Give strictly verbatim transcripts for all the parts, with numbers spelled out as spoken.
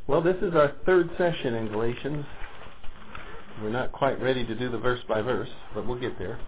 Well, this is our third session in Galatians. We're not quite ready to do the verse by verse, but we'll get there.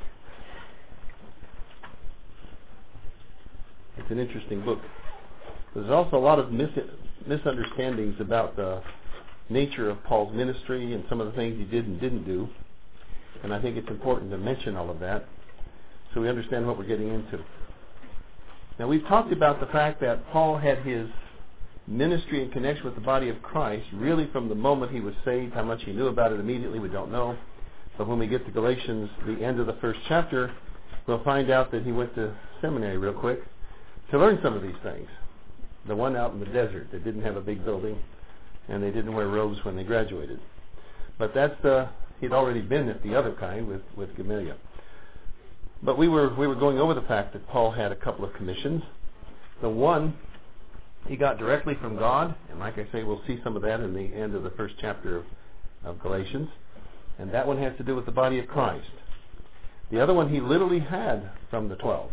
It's an interesting book. There's also a lot of mis- misunderstandings about the nature of Paul's ministry and some of the things he did and didn't do. And I think it's important to mention all of that so we understand what we're getting into. Now, we've talked about the fact that Paul had his ministry in connection with the body of Christ really from the moment he was saved. How much he knew about it immediately, we don't know. But when we get to Galatians, the end of the first chapter, we'll find out that he went to seminary real quick to learn some of these things. The one out in the desert that didn't have a big building, and they didn't wear robes when they graduated. But that's uh, he'd already been at the other kind with, with Gamaliel. But we were we were going over the fact that Paul had a couple of commissions. The one he got directly from God, and like I say, we'll see some of that in the end of the first chapter of, of Galatians. And that one has to do with the body of Christ. The other one he literally had from the twelve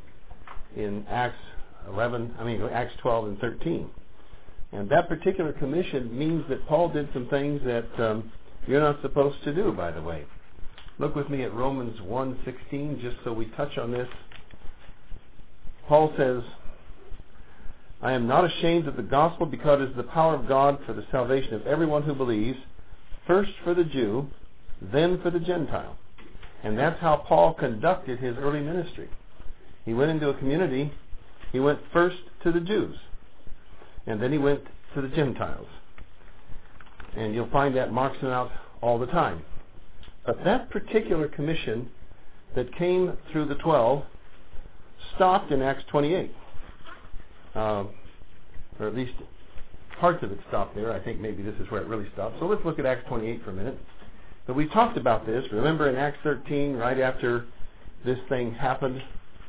in Acts eleven, I mean Acts twelve and thirteen. And that particular commission means that Paul did some things that um, you're not supposed to do, by the way. Look with me at Romans one sixteen, just so we touch on this. Paul says, I am not ashamed of the gospel because it is the power of God for the salvation of everyone who believes, first for the Jew, then for the Gentile. And that's how Paul conducted his early ministry. He went into a community, he went first to the Jews, and then he went to the Gentiles. And you'll find that marks him out all the time. But that particular commission that came through the twelve stopped in Acts twenty-eight. Uh, or at least parts of it stopped there. I think maybe this is where it really stopped. So let's look at Acts twenty-eight for a minute. But we talked about this. Remember in Acts thirteen, right after this thing happened,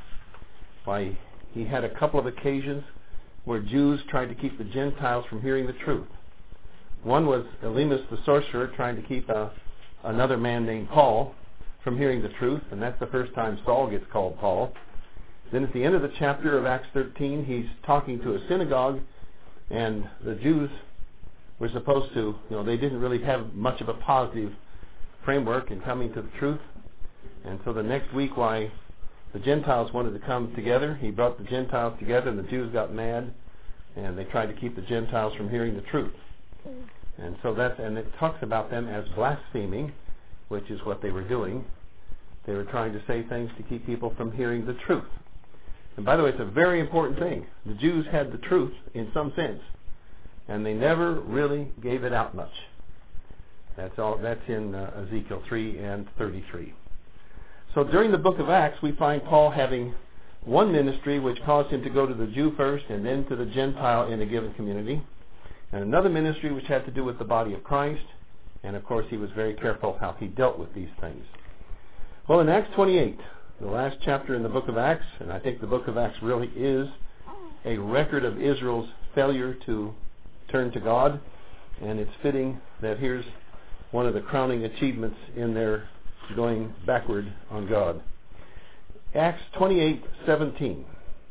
why he had a couple of occasions where Jews tried to keep the Gentiles from hearing the truth. One was Elymas the sorcerer trying to keep a, another man named Paul from hearing the truth, and that's the first time Saul gets called Paul. Then at the end of the chapter of Acts thirteen, he's talking to a synagogue, and the Jews were supposed to, you know, they didn't really have much of a positive framework in coming to the truth. And so the next week, why the Gentiles wanted to come together, he brought the Gentiles together, and the Jews got mad, and they tried to keep the Gentiles from hearing the truth. And so that's, and it talks about them as blaspheming, which is what they were doing. They were trying to say things to keep people from hearing the truth. And by the way, it's a very important thing. The Jews had the truth in some sense, and they never really gave it out much. That's all. That's in uh, Ezekiel three and thirty-three. So during the book of Acts, we find Paul having one ministry which caused him to go to the Jew first and then to the Gentile in a given community, and another ministry which had to do with the body of Christ. And of course, he was very careful how he dealt with these things. Well, in Acts twenty-eight, the last chapter in the book of Acts, and I think the book of Acts really is a record of Israel's failure to turn to God, and it's fitting that here's one of the crowning achievements in their going backward on God. Acts twenty-eight seventeen.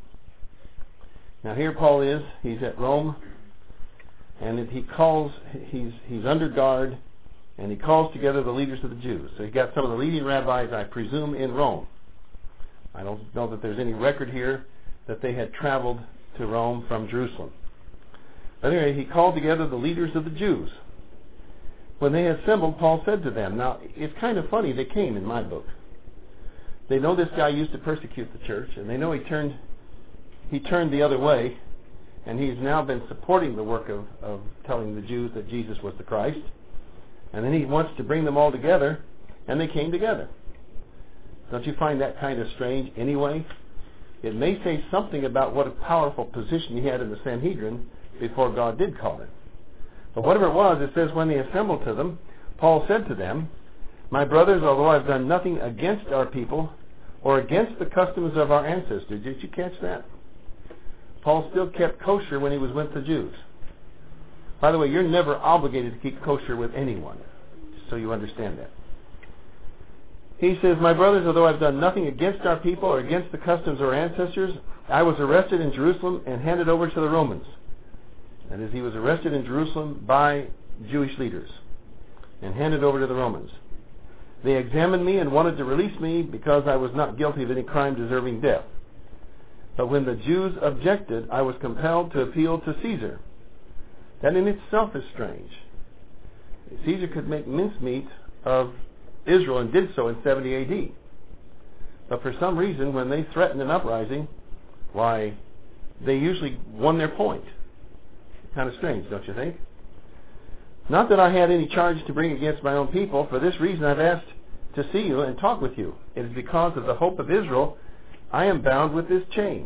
Now here Paul is, he's at Rome, and he calls, he's he's under guard, and he calls together the leaders of the Jews. So he got some of the leading rabbis, I presume, in Rome. I don't know that there's any record here that they had traveled to Rome from Jerusalem. But anyway, he called together the leaders of the Jews. When they assembled, Paul said to them, now, it's kind of funny, they came in my book. They know this guy used to persecute the church, and they know he turned he turned the other way, and he's now been supporting the work of, of telling the Jews that Jesus was the Christ. And then he wants to bring them all together, and they came together. Don't you find that kind of strange anyway? It may say something about what a powerful position he had in the Sanhedrin before God did call him. But whatever it was, it says when they assembled to them, Paul said to them, my brothers, although I've done nothing against our people or against the customs of our ancestors. Did you catch that? Paul still kept kosher when he was with the Jews. By the way, you're never obligated to keep kosher with anyone, just so you understand that. He says, my brothers, although I've done nothing against our people or against the customs of our ancestors, I was arrested in Jerusalem and handed over to the Romans. That is, he was arrested in Jerusalem by Jewish leaders and handed over to the Romans. They examined me and wanted to release me because I was not guilty of any crime deserving death. But when the Jews objected, I was compelled to appeal to Caesar. That in itself is strange. Caesar could make mincemeat of Israel and did so in seventy A D. But for some reason, when they threatened an uprising, why, they usually won their point. Kind of strange, don't you think? Not that I had any charge to bring against my own people. For this reason I've asked to see you and talk with you. It is because of the hope of Israel I am bound with this chain.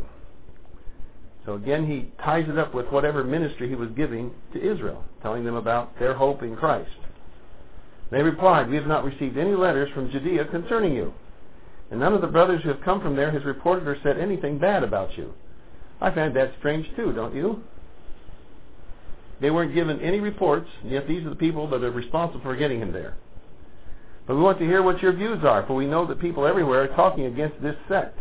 So again, he ties it up with whatever ministry he was giving to Israel, telling them about their hope in Christ. They replied, we have not received any letters from Judea concerning you, and none of the brothers who have come from there has reported or said anything bad about you. I find that strange too, don't you? They weren't given any reports, and yet these are the people that are responsible for getting him there. But we want to hear what your views are, for we know that people everywhere are talking against this sect.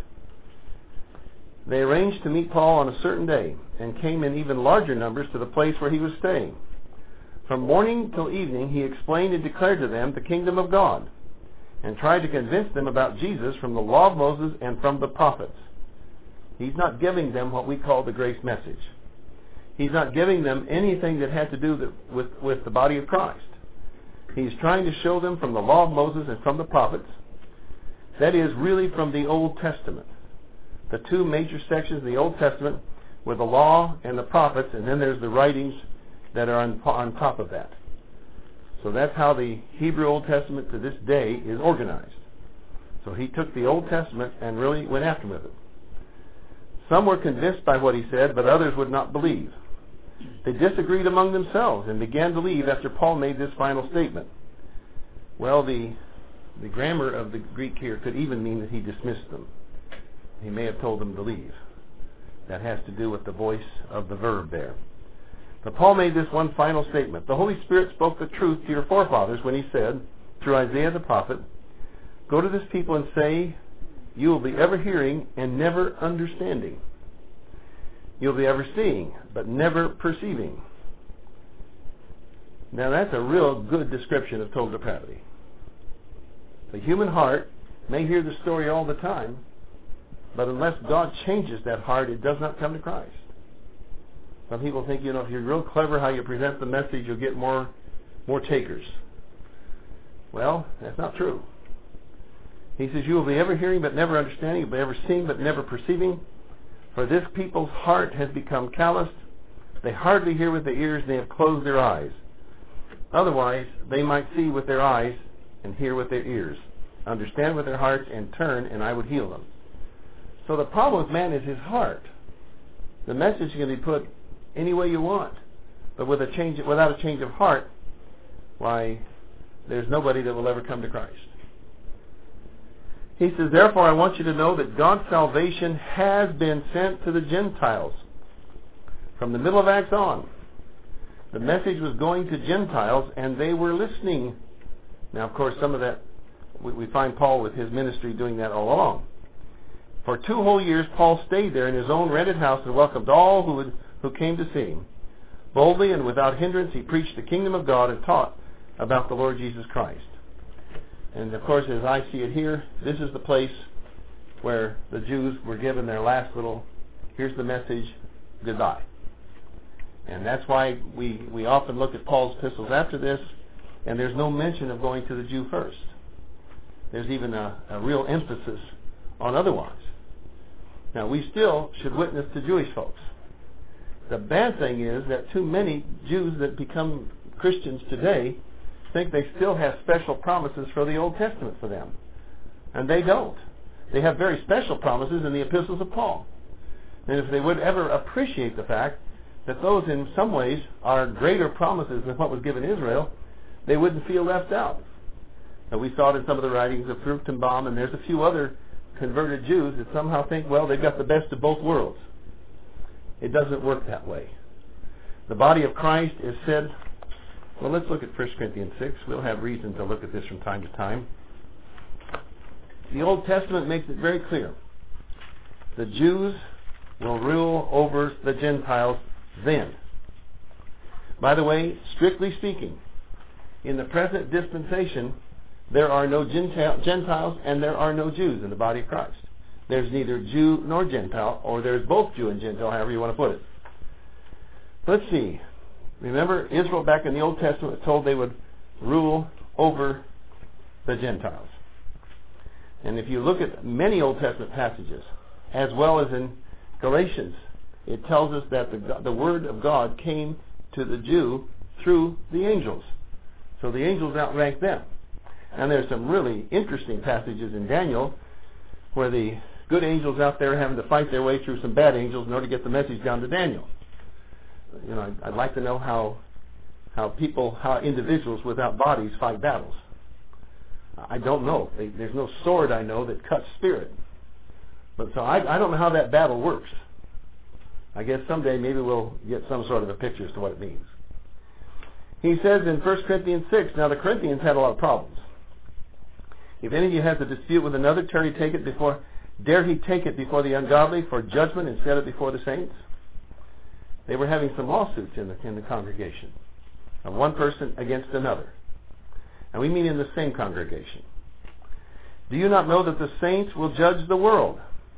They arranged to meet Paul on a certain day, and came in even larger numbers to the place where he was staying. From morning till evening he explained and declared to them the kingdom of God, and tried to convince them about Jesus from the law of Moses and from the prophets. He's not giving them what we call the grace message. He's not giving them anything that had to do with, with the body of Christ. He's trying to show them from the law of Moses and from the prophets. That is, really from the Old Testament. The two major sections of the Old Testament were the law and the prophets, and then there's the writings that are on, on top of that. So that's how the Hebrew Old Testament to this day is organized. So he took the Old Testament and really went after with it. Some were convinced by what he said, but others would not believe. They disagreed among themselves and began to leave after Paul made this final statement. Well, the, the grammar of the Greek here could even mean that he dismissed them. He may have told them to leave. That has to do with the voice of the verb there. But Paul made this one final statement. The Holy Spirit spoke the truth to your forefathers when he said, through Isaiah the prophet, go to this people and say, you will be ever hearing and never understanding. You'll be ever seeing, but never perceiving. Now that's a real good description of total depravity. The human heart may hear the story all the time, but unless God changes that heart, it does not come to Christ. Some people think, you know, if you're real clever how you present the message, you'll get more, more takers. Well, that's not true. He says, you will be ever hearing but never understanding, you'll be ever seeing but never perceiving. For this people's heart has become calloused. They hardly hear with their ears, and they have closed their eyes. Otherwise, they might see with their eyes and hear with their ears, understand with their hearts, and turn, and I would heal them. So the problem with man is his heart. The message can be put any way you want, but with a change, without a change of heart, why, there's nobody that will ever come to Christ. He says, therefore I want you to know that God's salvation has been sent to the Gentiles. From the middle of Acts on, the message was going to Gentiles, and they were listening. Now, of course, some of that, we, we find Paul with his ministry doing that all along. For two whole years, Paul stayed there in his own rented house and welcomed all who, would, who came to see him. Boldly and without hindrance, he preached the kingdom of God and taught about the Lord Jesus Christ. And of course, as I see it here, this is the place where the Jews were given their last little, here's the message, goodbye. And that's why we, we often look at Paul's epistles after this, and there's no mention of going to the Jew first. There's even a, a real emphasis on otherwise. Now, we still should witness to Jewish folks. The bad thing is that too many Jews that become Christians today think they still have special promises for the Old Testament for them. And they don't. They have very special promises in the epistles of Paul. And if they would ever appreciate the fact that those in some ways are greater promises than what was given Israel, they wouldn't feel left out. And we saw it in some of the writings of Fruchtenbaum, and there's a few other converted Jews that somehow think, well, they've got the best of both worlds. It doesn't work that way. The body of Christ is said, well, let's look at First Corinthians six. We'll have reason to look at this from time to time. The Old Testament makes it very clear. The Jews will rule over the Gentiles then. By the way, strictly speaking, in the present dispensation, there are no Gentiles and there are no Jews in the body of Christ. There's neither Jew nor Gentile, or there's both Jew and Gentile, however you want to put it. Let's see. Remember, Israel back in the Old Testament was told they would rule over the Gentiles. And if you look at many Old Testament passages, as well as in Galatians, it tells us that the, the Word of God came to the Jew through the angels. So the angels outrank them. And there's some really interesting passages in Daniel where the good angels out there are having to fight their way through some bad angels in order to get the message down to Daniel. You know, I'd like to know how how people, how individuals without bodies fight battles. I don't know. There's no sword I know that cuts spirit. But so I, I don't know how that battle works. I guess someday maybe we'll get some sort of a picture as to what it means. He says in First Corinthians six, now the Corinthians had a lot of problems. If any of you has a dispute with another, dare he take it before, dare he take it before the ungodly for judgment instead of before the saints? They were having some lawsuits in the, in the congregation of one person against another. And we mean in the same congregation. Do you not know that the saints will judge the world?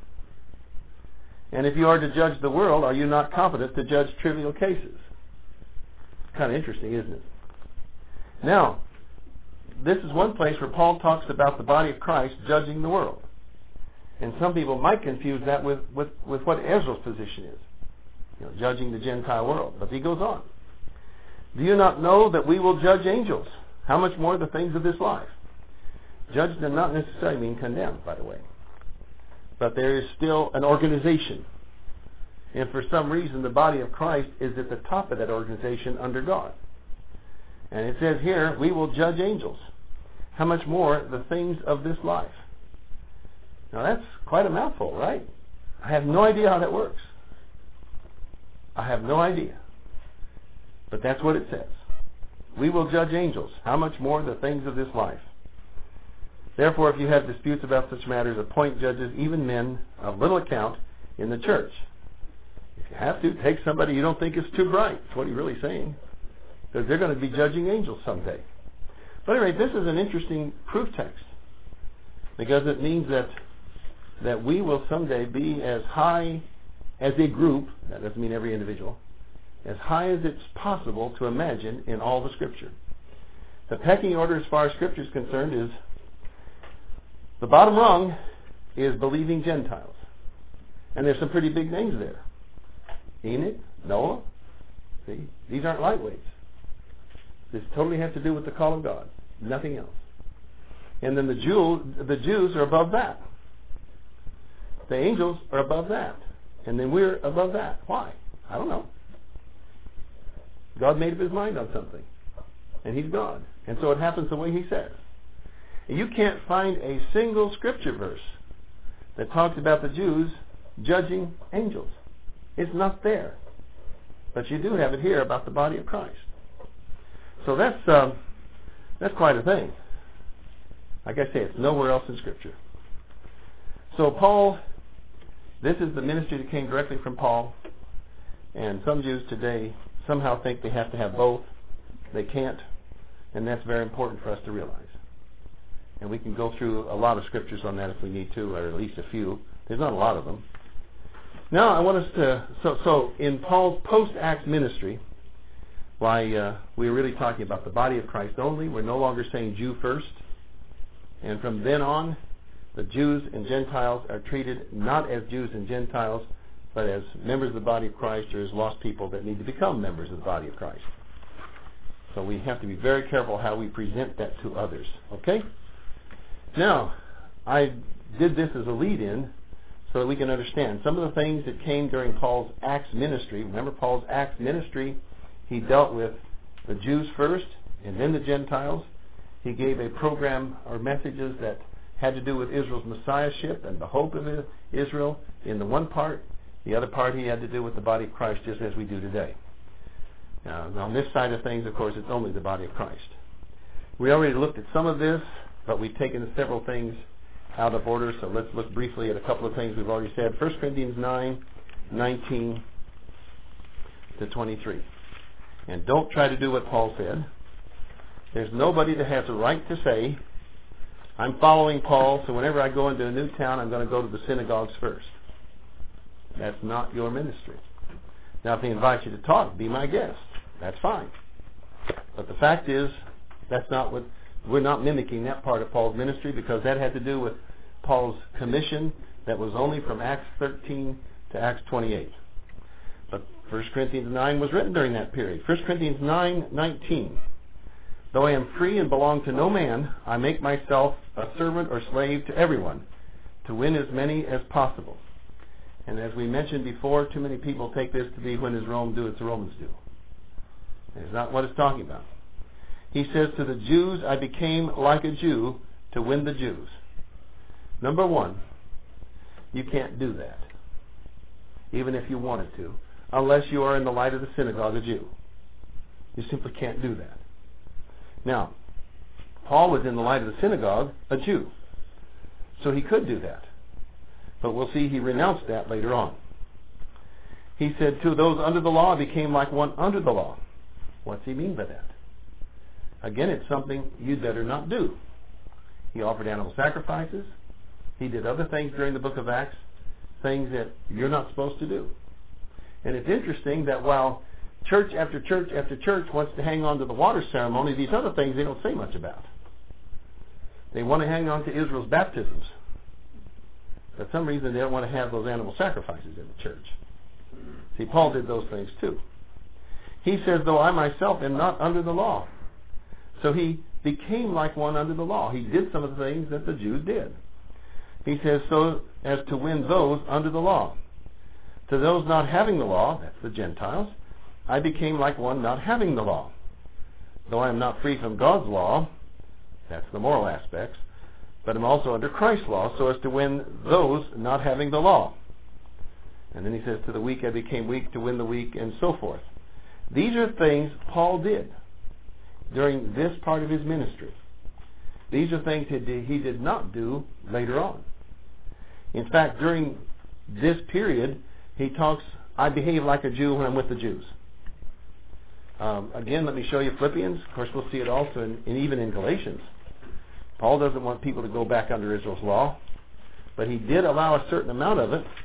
And if you are to judge the world, are you not competent to judge trivial cases? Kind of interesting, isn't it? Now, this is one place where Paul talks about the body of Christ judging the world. And some people might confuse that with, with, with what Ezra's position is, you know, judging the Gentile world. But he goes on. Do you not know that we will judge angels? How much more the things of this life? Judge does not necessarily mean condemn, by the way. But there is still an organization. And for some reason, the body of Christ is at the top of that organization under God. And it says here, we will judge angels. How much more the things of this life? Now that's quite a mouthful, right? I have no idea how that works. I have no idea. But that's what it says. We will judge angels. How much more the things of this life? Therefore, if you have disputes about such matters, appoint judges, even men of little account, in the church. If you have to, take somebody you don't think is too bright. That's what he's really saying. Because they're going to be judging angels someday. But anyway, this is an interesting proof text. Because it means that that we will someday be as high as a group, that doesn't mean every individual, as high as it's possible to imagine in all the Scripture. The pecking order as far as Scripture is concerned is the bottom rung is believing Gentiles. And there's some pretty big names there. Enoch, Noah. See, these aren't lightweights. This totally has to do with the call of God. Nothing else. And then the Jew, the Jews are above that. The angels are above that. And then we're above that. Why? I don't know. God made up his mind on something. And he's God. And so it happens the way he says. And you can't find a single scripture verse that talks about the Jews judging angels. It's not there. But you do have it here about the body of Christ. So that's um, that's quite a thing. Like I say, it's nowhere else in Scripture. So Paul, this is the ministry that came directly from Paul. And some Jews today somehow think they have to have both. They can't. And that's very important for us to realize. And we can go through a lot of scriptures on that if we need to, or at least a few. There's not a lot of them. Now I want us to, so, so in Paul's post-Acts ministry, why uh, we're really talking about the body of Christ only. We're no longer saying Jew first. And from then on, the Jews and Gentiles are treated not as Jews and Gentiles, but as members of the body of Christ or as lost people that need to become members of the body of Christ. So we have to be very careful how we present that to others. Okay? Now, I did this as a lead-in so that we can understand some of the things that came during Paul's Acts ministry. Remember Paul's Acts ministry, he dealt with the Jews first and then the Gentiles. He gave a program or messages that had to do with Israel's messiahship and the hope of Israel in the one part. The other part he had to do with the body of Christ, just as we do today. Now, on this side of things, of course, it's only the body of Christ. We already looked at some of this, but we've taken several things out of order, so let's look briefly at a couple of things we've already said. First Corinthians nine, nineteen to twenty-three. And don't try to do what Paul said. There's nobody that has a right to say, I'm following Paul, so whenever I go into a new town, I'm going to go to the synagogues first. That's not your ministry. Now, if they invite you to talk, be my guest. That's fine. But the fact is, that's not what, we're not mimicking that part of Paul's ministry, because that had to do with Paul's commission that was only from Acts thirteen to Acts twenty-eight. But First Corinthians nine was written during that period. First Corinthians nine nineteen. Though I am free and belong to no man, I make myself a servant or slave to everyone, to win as many as possible. And as we mentioned before, too many people take this to be, when as Rome do, as the Romans do. It's not what it's talking about. He says, to the Jews I became like a Jew to win the Jews. Number one, you can't do that, even if you wanted to, unless you are in the light of the synagogue a Jew. You simply can't do that. Now, Paul was in the light of the synagogue a Jew, so he could do that. But we'll see he renounced that later on. He said, to those under the law I became like one under the law. What's he mean by that? Again, it's something you'd better not do. He offered animal sacrifices. He did other things during the book of Acts, things that you're not supposed to do. And it's interesting that while church after church after church wants to hang on to the water ceremony, these other things they don't say much about. They want to hang on to Israel's baptisms. For some reason, they don't want to have those animal sacrifices in the church. See, Paul did those things too. He says, though I myself am not under the law. So he became like one under the law. He did some of the things that the Jews did. He says, so as to win those under the law. To those not having the law, that's the Gentiles, I became like one not having the law. Though I am not free from God's law, that's the moral aspects, but I'm also under Christ's law, so as to win those not having the law. And then he says, to the weak I became weak to win the weak, and so forth. These are things Paul did during this part of his ministry. These are things he did not do later on. In fact, during this period, he talks, I behave like a Jew when I'm with the Jews. Um, again, let me show you Philippians. Of course, we'll see it also, in, in, even in Galatians. Paul doesn't want people to go back under Israel's law, but he did allow a certain amount of it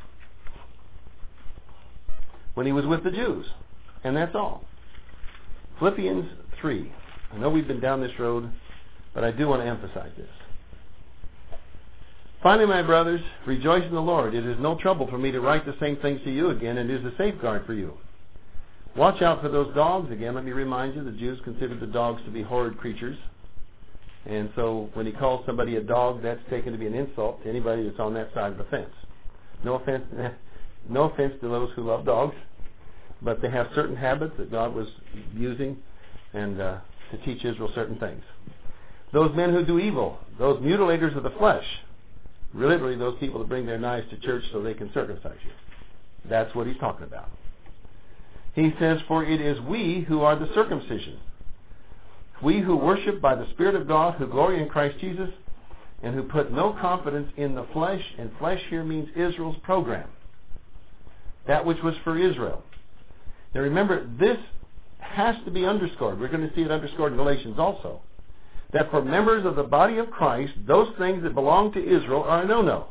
when he was with the Jews. And that's all. Philippians three. I know we've been down this road, but I do want to emphasize this. Finally, my brothers, rejoice in the Lord. It is no trouble for me to write the same things to you again, and it is a safeguard for you. Watch out for those dogs. Again, let me remind you, the Jews considered the dogs to be horrid creatures. And so when he calls somebody a dog, that's taken to be an insult to anybody that's on that side of the fence. No offense, no offense to those who love dogs, but they have certain habits that God was using and uh, to teach Israel certain things. Those men who do evil, those mutilators of the flesh, literally those people that bring their knives to church so they can circumcise you. That's what he's talking about. He says, for it is we who are the circumcision, we who worship by the Spirit of God, who glory in Christ Jesus, and who put no confidence in the flesh, and flesh here means Israel's program, that which was for Israel. Now remember, this has to be underscored. We're going to see it underscored in Galatians also. That for members of the body of Christ, those things that belong to Israel are a no-no.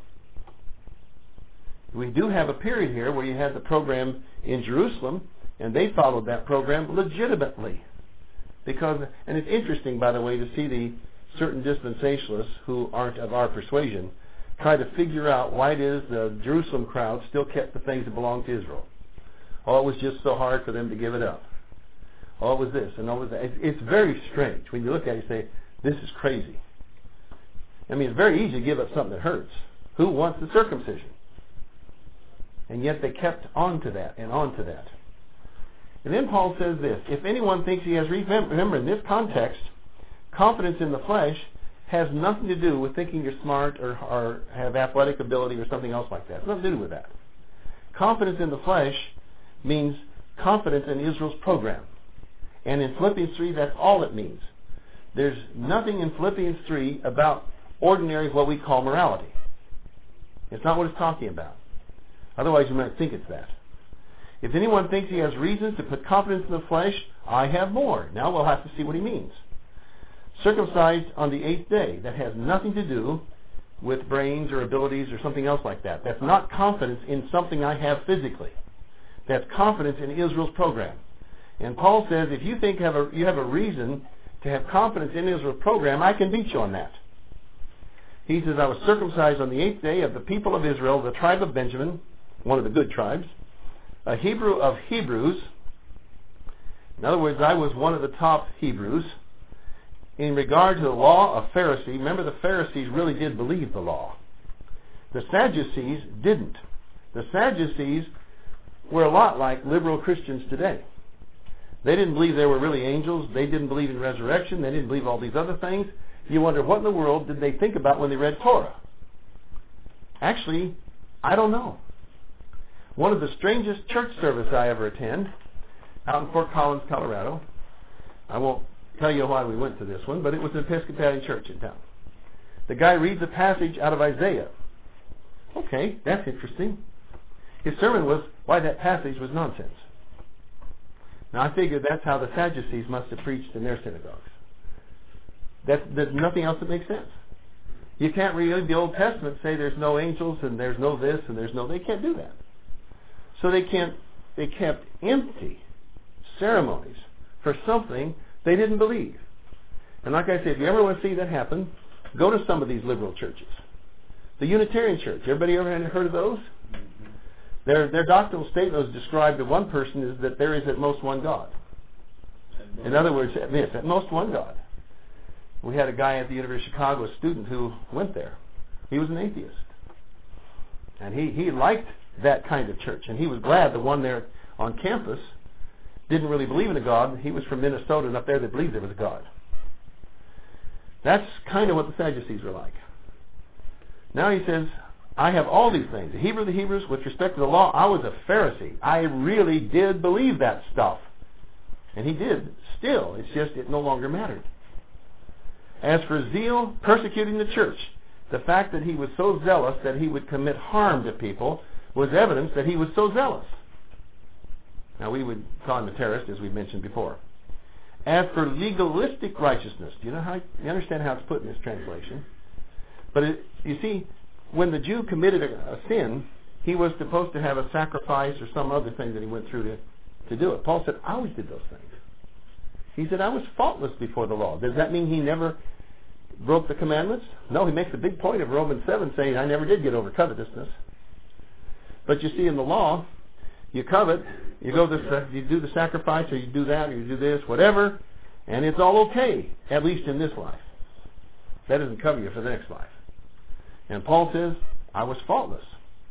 We do have a period here where you had the program in Jerusalem, and they followed that program legitimately. Because, and it's interesting, by the way, to see the certain dispensationalists who aren't of our persuasion try to figure out why it is the Jerusalem crowd still kept the things that belonged to Israel. Oh, it was just so hard for them to give it up. Oh, it was this, and oh, it was that. It's very strange. When you look at it, you say, this is crazy. I mean, it's very easy to give up something that hurts. Who wants the circumcision? And yet they kept on to that and on to that. And then Paul says this, if anyone thinks he has, remember in this context, confidence in the flesh has nothing to do with thinking you're smart or, or have athletic ability or something else like that. It's nothing to do with that. Confidence in the flesh means confidence in Israel's program. And in Philippians three, that's all it means. There's nothing in Philippians three about ordinary, what we call morality. It's not what it's talking about. Otherwise, you might think it's that. If anyone thinks he has reasons to put confidence in the flesh, I have more. Now we'll have to see what he means. Circumcised on the eighth day. That has nothing to do with brains or abilities or something else like that. That's not confidence in something I have physically. That's confidence in Israel's program. And Paul says, if you think have a, you have a reason to have confidence in Israel's program, I can beat you on that. He says, I was circumcised on the eighth day of the people of Israel, the tribe of Benjamin, one of the good tribes, a Hebrew of Hebrews. In other words, I was one of the top Hebrews. In regard to the law, a Pharisee. Remember, the Pharisees really did believe the law. The Sadducees didn't. The Sadducees were a lot like liberal Christians today. They didn't believe there were really angels. They didn't believe in resurrection. They didn't believe all these other things. You wonder, what in the world did they think about when they read Torah? Actually, I don't know. One of the strangest church services I ever attend, out in Fort Collins, Colorado. I won't tell you why we went to this one, but it was an Episcopalian church in town. The guy reads a passage out of Isaiah. Okay, that's interesting. His sermon was why that passage was nonsense. Now I figured that's how the Sadducees must have preached in their synagogues. That's, there's nothing else that makes sense. You can't read the Old Testament and say there's no angels and there's no this and there's no... They can't do that. So they can't. They kept empty ceremonies for something they didn't believe. And like I said, if you ever want to see that happen, go to some of these liberal churches. The Unitarian Church. Everybody ever heard of those? Mm-hmm. Their their doctrinal statement was described to one person is that there is at most one God. In other words, yes, at most one God. We had a guy at the University of Chicago, a student who went there. He was an atheist. And he, he liked that kind of church. And he was glad the one there on campus didn't really believe in a God. He was from Minnesota, and up there they believed there was a God. That's kind of what the Sadducees were like. Now he says, I have all these things. The Hebrew of the Hebrews, with respect to the law, I was a Pharisee. I really did believe that stuff. And he did still. It's just it no longer mattered. As for zeal, persecuting the church, the fact that he was so zealous that he would commit harm to people was evidence that he was so zealous. Now we would call him a terrorist, as we mentioned before. As for legalistic righteousness, do you know how you understand how it's put in this translation? But it, you see, when the Jew committed a, a sin, he was supposed to have a sacrifice or some other thing that he went through to, to do it. Paul said, I always did those things. He said, I was faultless before the law. Does that mean he never broke the commandments? No, he makes a big point of Romans seven saying, I never did get over covetousness. But you see, in the law, you covet, you go this, uh, you do the sacrifice, or you do that, or you do this, whatever, and it's all okay, at least in this life. That doesn't cover you for the next life. And Paul says, I was faultless.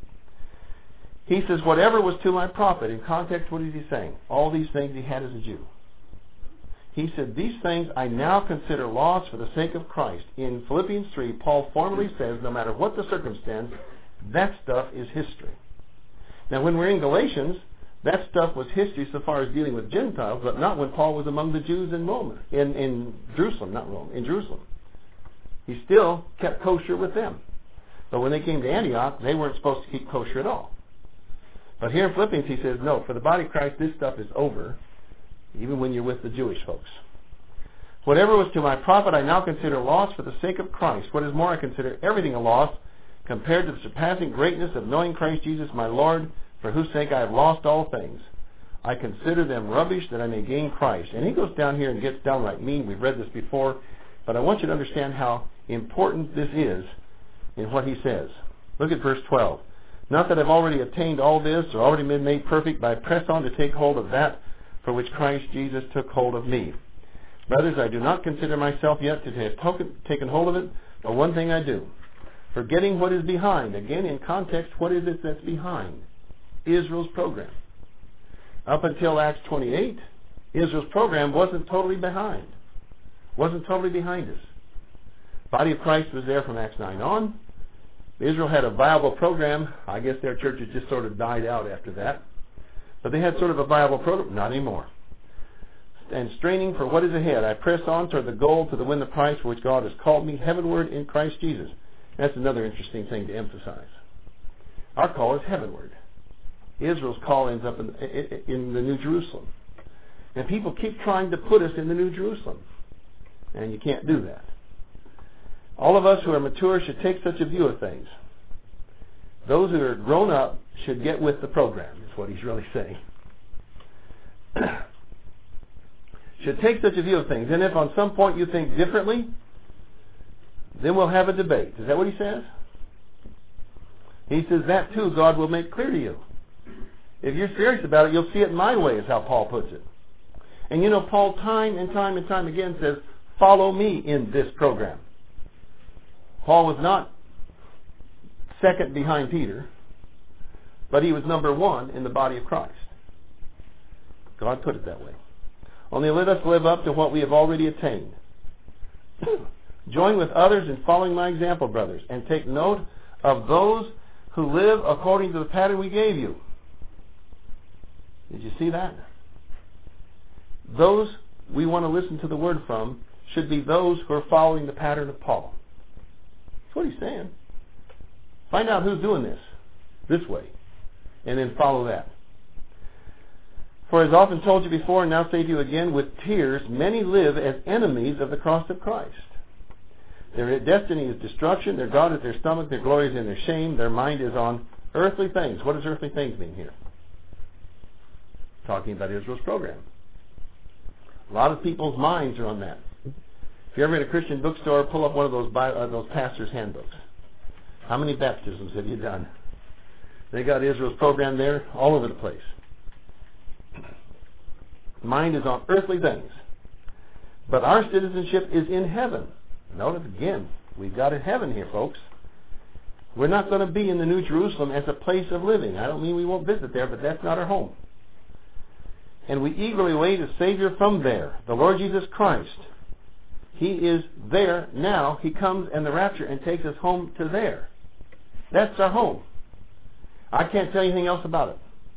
He says, whatever was to my profit. In context, what is he saying? All these things he had as a Jew. He said, these things I now consider loss for the sake of Christ. In Philippians three, Paul formally says, no matter what the circumstance, that stuff is history. Now, when we're in Galatians, that stuff was history so far as dealing with Gentiles, but not when Paul was among the Jews in Rome, in, in Jerusalem, not Rome, in Jerusalem. He still kept kosher with them. But when they came to Antioch, they weren't supposed to keep kosher at all. But here in Philippians, he says, no, for the body of Christ, this stuff is over, even when you're with the Jewish folks. Whatever was to my profit, I now consider loss for the sake of Christ. What is more, I consider everything a loss compared to the surpassing greatness of knowing Christ Jesus my Lord, for whose sake I have lost all things. I consider them rubbish that I may gain Christ. And he goes down here and gets downright mean. We've read this before. But I want you to understand how important this is in what he says. Look at verse twelve. Not that I've already attained all this or already been made perfect, but I press on to take hold of that for which Christ Jesus took hold of me. Brothers, I do not consider myself yet to have token, taken hold of it, but one thing I do, forgetting what is behind. Again, in context, what is it that's behind? Israel's program. Up until Acts twenty-eight, Israel's program wasn't totally behind. Wasn't totally behind us. Body of Christ was there from Acts nine on. Israel had a viable program. I guess their churches just sort of died out after that. But they had sort of a viable program. Not anymore. And straining for what is ahead, I press on toward the goal to the win the prize for which God has called me heavenward in Christ Jesus. That's another interesting thing to emphasize. Our call is heavenward. Israel's call ends up in, in the New Jerusalem. And people keep trying to put us in the New Jerusalem. And you can't do that. All of us who are mature should take such a view of things. Those who are grown up should get with the program, is what he's really saying. Should take such a view of things. And if on some point you think differently, then we'll have a debate. Is that what he says? He says that too God will make clear to you. If you're serious about it, you'll see it my way, is how Paul puts it. And you know, Paul time and time and time again says, follow me in this program. Paul was not second behind Peter, but he was number one in the body of Christ. God put it that way. Only let us live up to what we have already attained. Join with others in following my example, brothers, and take note of those who live according to the pattern we gave you. Did you see that? Those we want to listen to the word from should be those who are following the pattern of Paul. That's what he's saying. Find out who's doing this, this way, and then follow that. For as often told you before, and now say to you again, with tears, many live as enemies of the cross of Christ. Their destiny is destruction, their God is their stomach, their glory is in their shame, their mind is on earthly things. What does earthly things mean here? Talking about Israel's program. A lot of people's minds are on that. If you're ever in a Christian bookstore, pull up one of those, uh, those pastors' handbooks. How many baptisms have you done? They got Israel's program there all over the place. Mind is on earthly things. But our citizenship is in heaven. Notice again, we've got a heaven here, folks. We're not going to be in the New Jerusalem as a place of living. I don't mean we won't visit there, but that's not our home. And we eagerly await a Savior from there, the Lord Jesus Christ. He is there now. He comes in the rapture and takes us home to there. That's our home. I can't tell you anything else about it.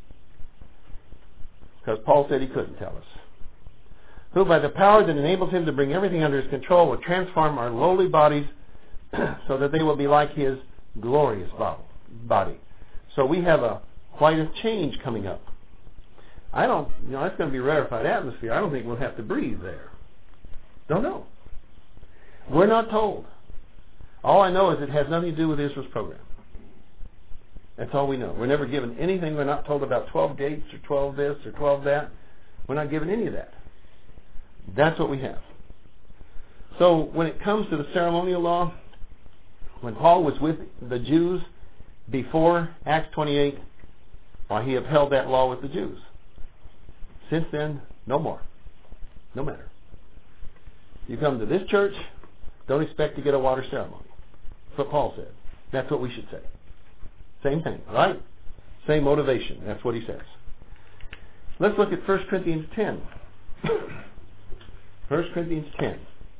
Because Paul said he couldn't tell us. Who by the power that enables him to bring everything under his control will transform our lowly bodies so that they will be like his glorious body. So we have a quite a change coming up. I don't, you know, it's going to be rarefied atmosphere. I don't think we'll have to breathe there. Don't know. We're not told. All I know is it has nothing to do with Israel's program. That's all we know. We're never given anything. We're not told about twelve gates or twelve this or twelve that. We're not given any of that. That's what we have. So when it comes to the ceremonial law, when Paul was with the Jews before Acts twenty-eight, why, he upheld that law with the Jews. Since then, no more. No matter. You come to this church, don't expect to get a water ceremony. That's what Paul said. That's what we should say. Same thing, right? Same motivation. That's what he says. Let's look at First Corinthians ten. First Corinthians ten.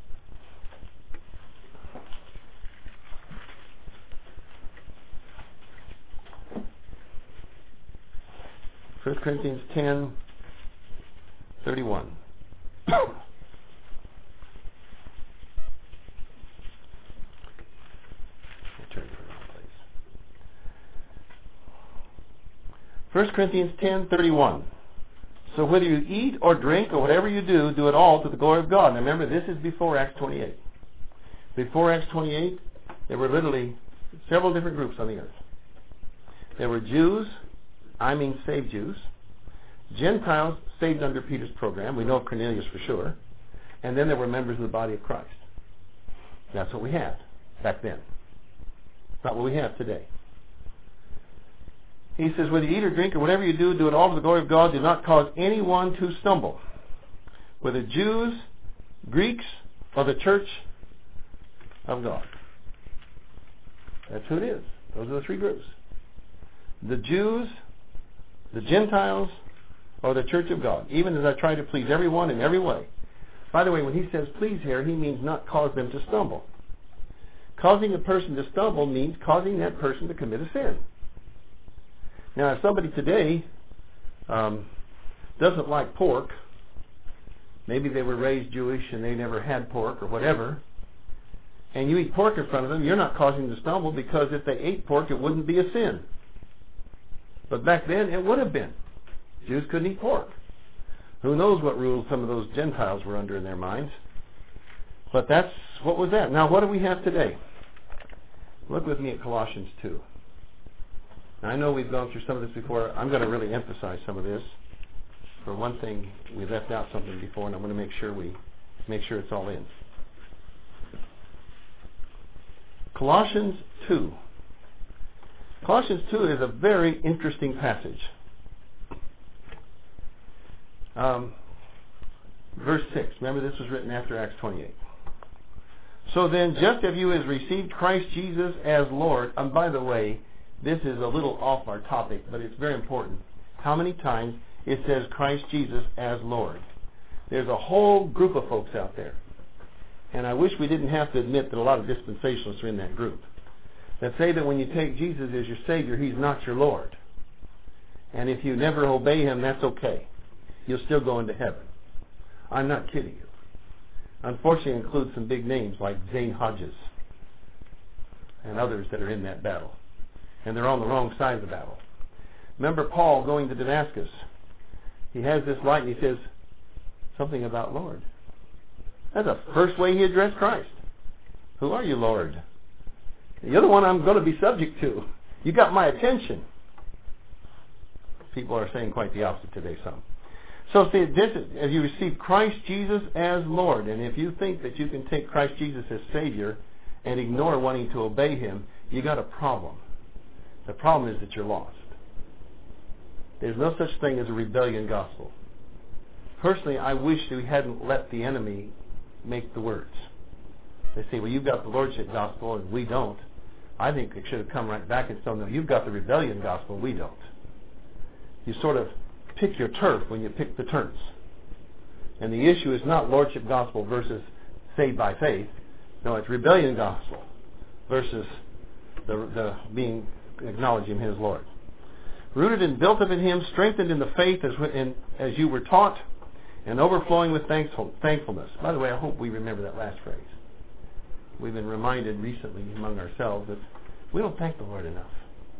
First Corinthians ten, thirty-one. First Corinthians ten, thirty-one. So whether you eat or drink or whatever you do, do it all to the glory of God. Now remember, this is before Acts twenty-eight. Before Acts twenty-eight, there were literally several different groups on the earth. There were Jews, I mean saved Jews, Gentiles saved under Peter's program. We know of Cornelius for sure. And then there were members of the body of Christ. That's what we had back then. It's not what we have today. He says, whether you eat or drink or whatever you do, do it all to the glory of God. Do not cause anyone to stumble. Whether Jews, Greeks, or the church of God. That's who it is. Those are the three groups. The Jews, the Gentiles, or the church of God. Even as I try to please everyone in every way. By the way, when he says please here, he means not cause them to stumble. Causing a person to stumble means causing that person to commit a sin. Now, if somebody today um, doesn't like pork, maybe they were raised Jewish and they never had pork or whatever, and you eat pork in front of them, you're not causing them to stumble, because if they ate pork, it wouldn't be a sin. But back then, it would have been. Jews couldn't eat pork. Who knows what rules some of those Gentiles were under in their minds. But that's what was that. Now, what do we have today? Look with me at Colossians two. Now, I know we've gone through some of this before. I'm going to really emphasize some of this. For one thing, we left out something before, and I'm going to make sure we make sure it's all in. Colossians two. Colossians two is a very interesting passage. Um, verse six. Remember, this was written after Acts twenty-eight. So then, just as you have received Christ Jesus as Lord, and by the way, this is a little off our topic, but it's very important. How many times it says Christ Jesus as Lord? There's a whole group of folks out there. And I wish we didn't have to admit that a lot of dispensationalists are in that group, that say that when you take Jesus as your Savior, He's not your Lord. And if you never obey Him, that's okay. You'll still go into heaven. I'm not kidding you. Unfortunately, it includes some big names like Zane Hodges and others that are in that battle. And they're on the wrong side of the battle. Remember Paul going to Damascus. He has this light and he says something about Lord. That's the first way he addressed Christ. Who are you, Lord? You're the one I'm going to be subject to. You got my attention. People are saying quite the opposite today, some. So see, this is, if you receive Christ Jesus as Lord, and if you think that you can take Christ Jesus as Savior and ignore wanting to obey Him, you got a problem. The problem is that you're lost. There's no such thing as a rebellion gospel. Personally, I wish that we hadn't let the enemy make the words. They say, well, you've got the Lordship gospel and we don't. I think it should have come right back and said, no, you've got the rebellion gospel and we don't. You sort of pick your turf when you pick the turns. And the issue is not Lordship gospel versus saved by faith. No, it's rebellion gospel versus the, the being acknowledging Him as Lord. Rooted and built up in Him, strengthened in the faith as, in, as you were taught, and overflowing with thankful, thankfulness. By the way, I hope we remember that last phrase. We've been reminded recently among ourselves that we don't thank the Lord enough.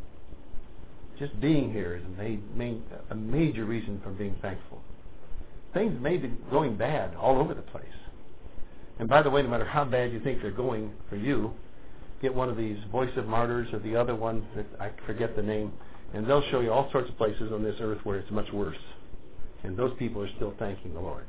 Just being here is a, made, main, a major reason for being thankful. Things may be going bad all over the place. And by the way, no matter how bad you think they're going for you, get one of these Voice of Martyrs or the other one, that I forget the name, and they'll show you all sorts of places on this earth where it's much worse. And those people are still thanking the Lord.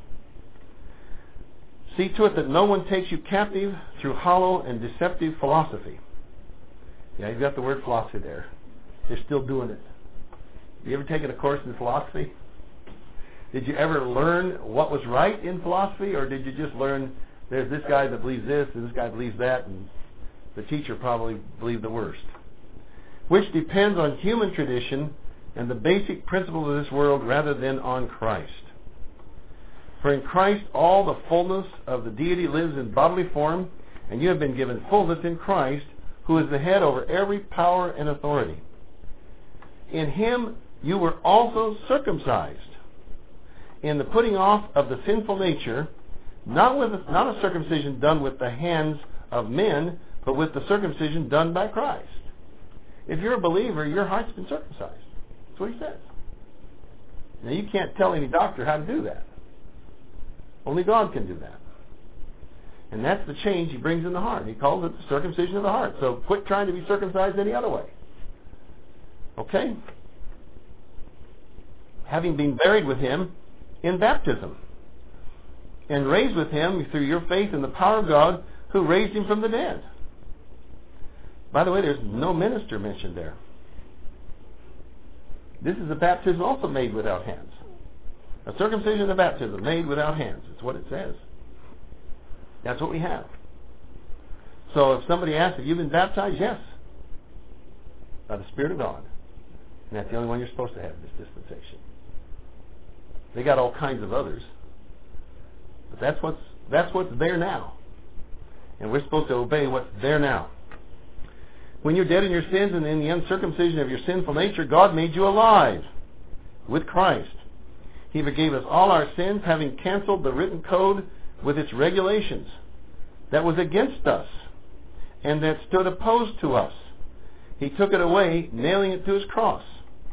See to it that no one takes you captive through hollow and deceptive philosophy. Yeah, you've got the word philosophy there. They're still doing it. You ever taken a course in philosophy? Did you ever learn what was right in philosophy, or did you just learn there's this guy that believes this and this guy believes that, and the teacher probably believed the worst? Which depends on human tradition and the basic principles of this world rather than on Christ. For in Christ all the fullness of the deity lives in bodily form, and you have been given fullness in Christ, who is the head over every power and authority. In Him you were also circumcised, in the putting off of the sinful nature, not with a, not a circumcision done with the hands of men, but with the circumcision done by Christ. If you're a believer, your heart's been circumcised. That's what He says. Now you can't tell any doctor how to do that. Only God can do that. And that's the change He brings in the heart. He calls it the circumcision of the heart. So quit trying to be circumcised any other way. Okay? Having been buried with Him in baptism, and raised with Him through your faith in the power of God who raised Him from the dead. By the way, there's no minister mentioned there. This is a baptism also made without hands. A circumcision of baptism made without hands. It's what it says. That's what we have. So if somebody asks, have you been baptized? Yes. By the Spirit of God. And that's the only one you're supposed to have in this dispensation. They got all kinds of others. But that's what's, that's what's there now. And we're supposed to obey what's there now. When you're dead in your sins and in the uncircumcision of your sinful nature, God made you alive with Christ. He forgave us all our sins, having canceled the written code with its regulations that was against us and that stood opposed to us. He took it away, nailing it to His cross.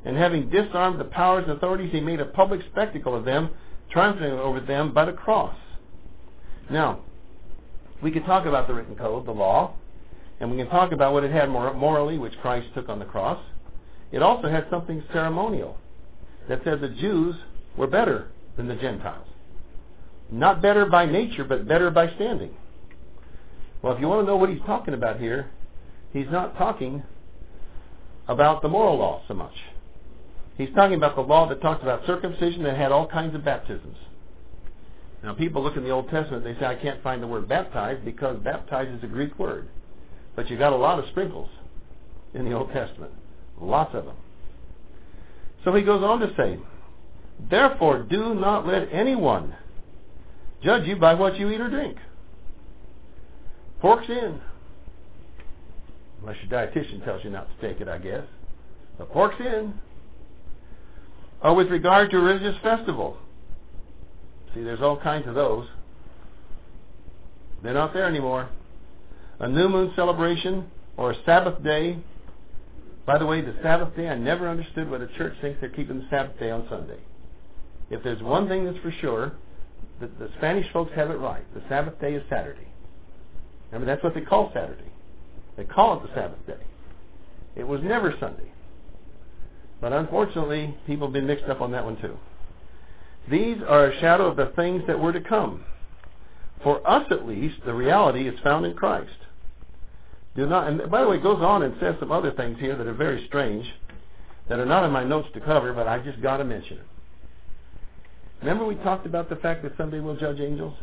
And having disarmed the powers and authorities, he made a public spectacle of them, triumphing over them by the cross. Now, we can talk about the written code, the law, and we can talk about what it had morally, which Christ took on the cross. It also had something ceremonial that said the Jews were better than the Gentiles. Not better by nature, but better by standing. Well, if you want to know what he's talking about here, he's not talking about the moral law so much. He's talking about the law that talks about circumcision that had all kinds of baptisms. Now, people look in the Old Testament, they say, I can't find the word baptized because baptized is a Greek word. But you got a lot of sprinkles in the Old Testament. Lots of them. So he goes on to say, therefore do not let anyone judge you by what you eat or drink. Pork's in. Unless your dietitian tells you not to take it, I guess. But pork's in. Or with regard to a religious festival. See, there's all kinds of those. They're not there anymore. A new moon celebration or a Sabbath day. By the way, the Sabbath day, I never understood why the church thinks they're keeping the Sabbath day on Sunday. If there's one thing that's for sure, the, the Spanish folks have it right. The Sabbath day is Saturday. Remember, that's what they call Saturday. They call it the Sabbath day. It was never Sunday. But unfortunately, people have been mixed up on that one too. These are a shadow of the things that were to come. For us at least, the reality is found in Christ. Do not, and by the way, it goes on and says some other things here that are very strange, that are not in my notes to cover, but I just got to mention it. Remember we talked about the fact that someday we'll judge angels?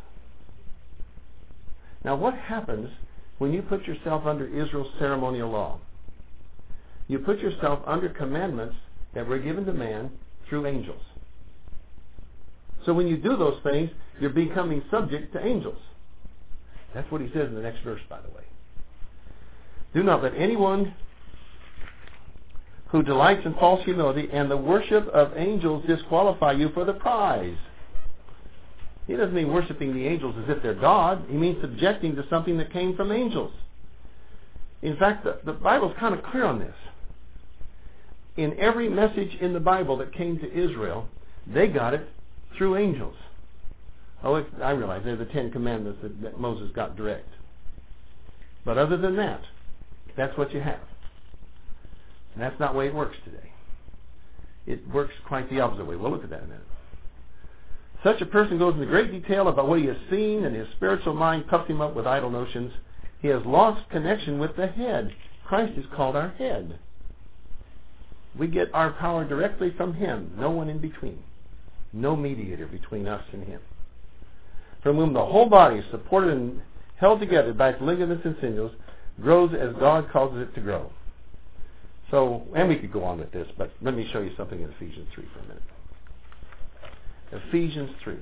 Now what happens when you put yourself under Israel's ceremonial law? You put yourself under commandments that were given to man through angels. So when you do those things, you're becoming subject to angels. That's what he says in the next verse, by the way. Do not let anyone who delights in false humility and the worship of angels disqualify you for the prize. He doesn't mean worshiping the angels as if they're God. He means subjecting to something that came from angels. In fact, the, the Bible's kind of clear on this. In every message in the Bible that came to Israel, they got it through angels. Oh, it's, I realize they're the Ten Commandments that, that Moses got direct. But other than that, that's what you have. And that's not the way it works today. It works quite the opposite way. We'll look at that in a minute. Such a person goes into great detail about what he has seen, and his spiritual mind puffs him up with idle notions. He has lost connection with the head. Christ is called our head. We get our power directly from him. No one in between. No mediator between us and him. From whom the whole body is supported and held together by its ligaments and sinews, grows as God causes it to grow. So, and we could go on with this, but let me show you something in Ephesians three for a minute. Ephesians three.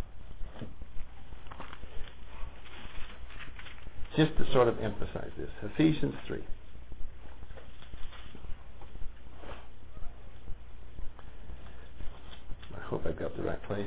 Just to sort of emphasize this. Ephesians three. I hope I've got the right place.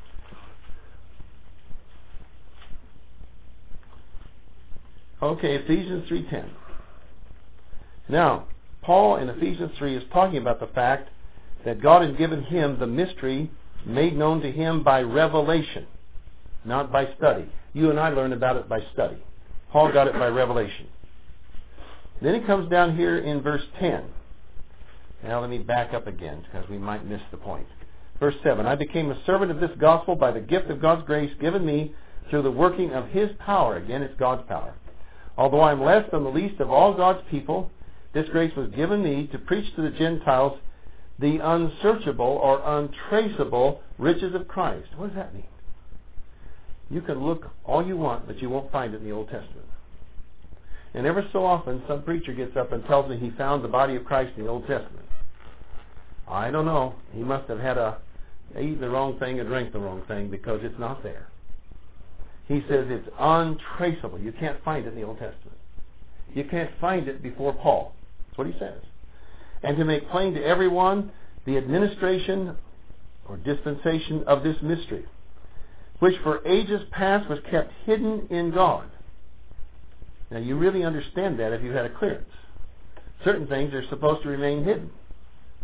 Okay, Ephesians three ten. Now, Paul in Ephesians three is talking about the fact that God has given him the mystery made known to him by revelation, not by study. You and I learn about it by study. Paul got it by revelation. Then he comes down here in verse ten. Now let me back up again because we might miss the point. Verse seven, I became a servant of this gospel by the gift of God's grace given me through the working of his power. Again, it's God's power. Although I am less than the least of all God's people, this grace was given me to preach to the Gentiles the unsearchable or untraceable riches of Christ. What does that mean? You can look all you want, but you won't find it in the Old Testament. And ever so often, some preacher gets up and tells me he found the body of Christ in the Old Testament. I don't know. He must have had a eaten the wrong thing or drank the wrong thing because it's not there. He says it's untraceable. You can't find it in the Old Testament. You can't find it before Paul. That's what he says. And to make plain to everyone the administration or dispensation of this mystery, which for ages past was kept hidden in God. Now you really understand that if you had a clearance. Certain things are supposed to remain hidden.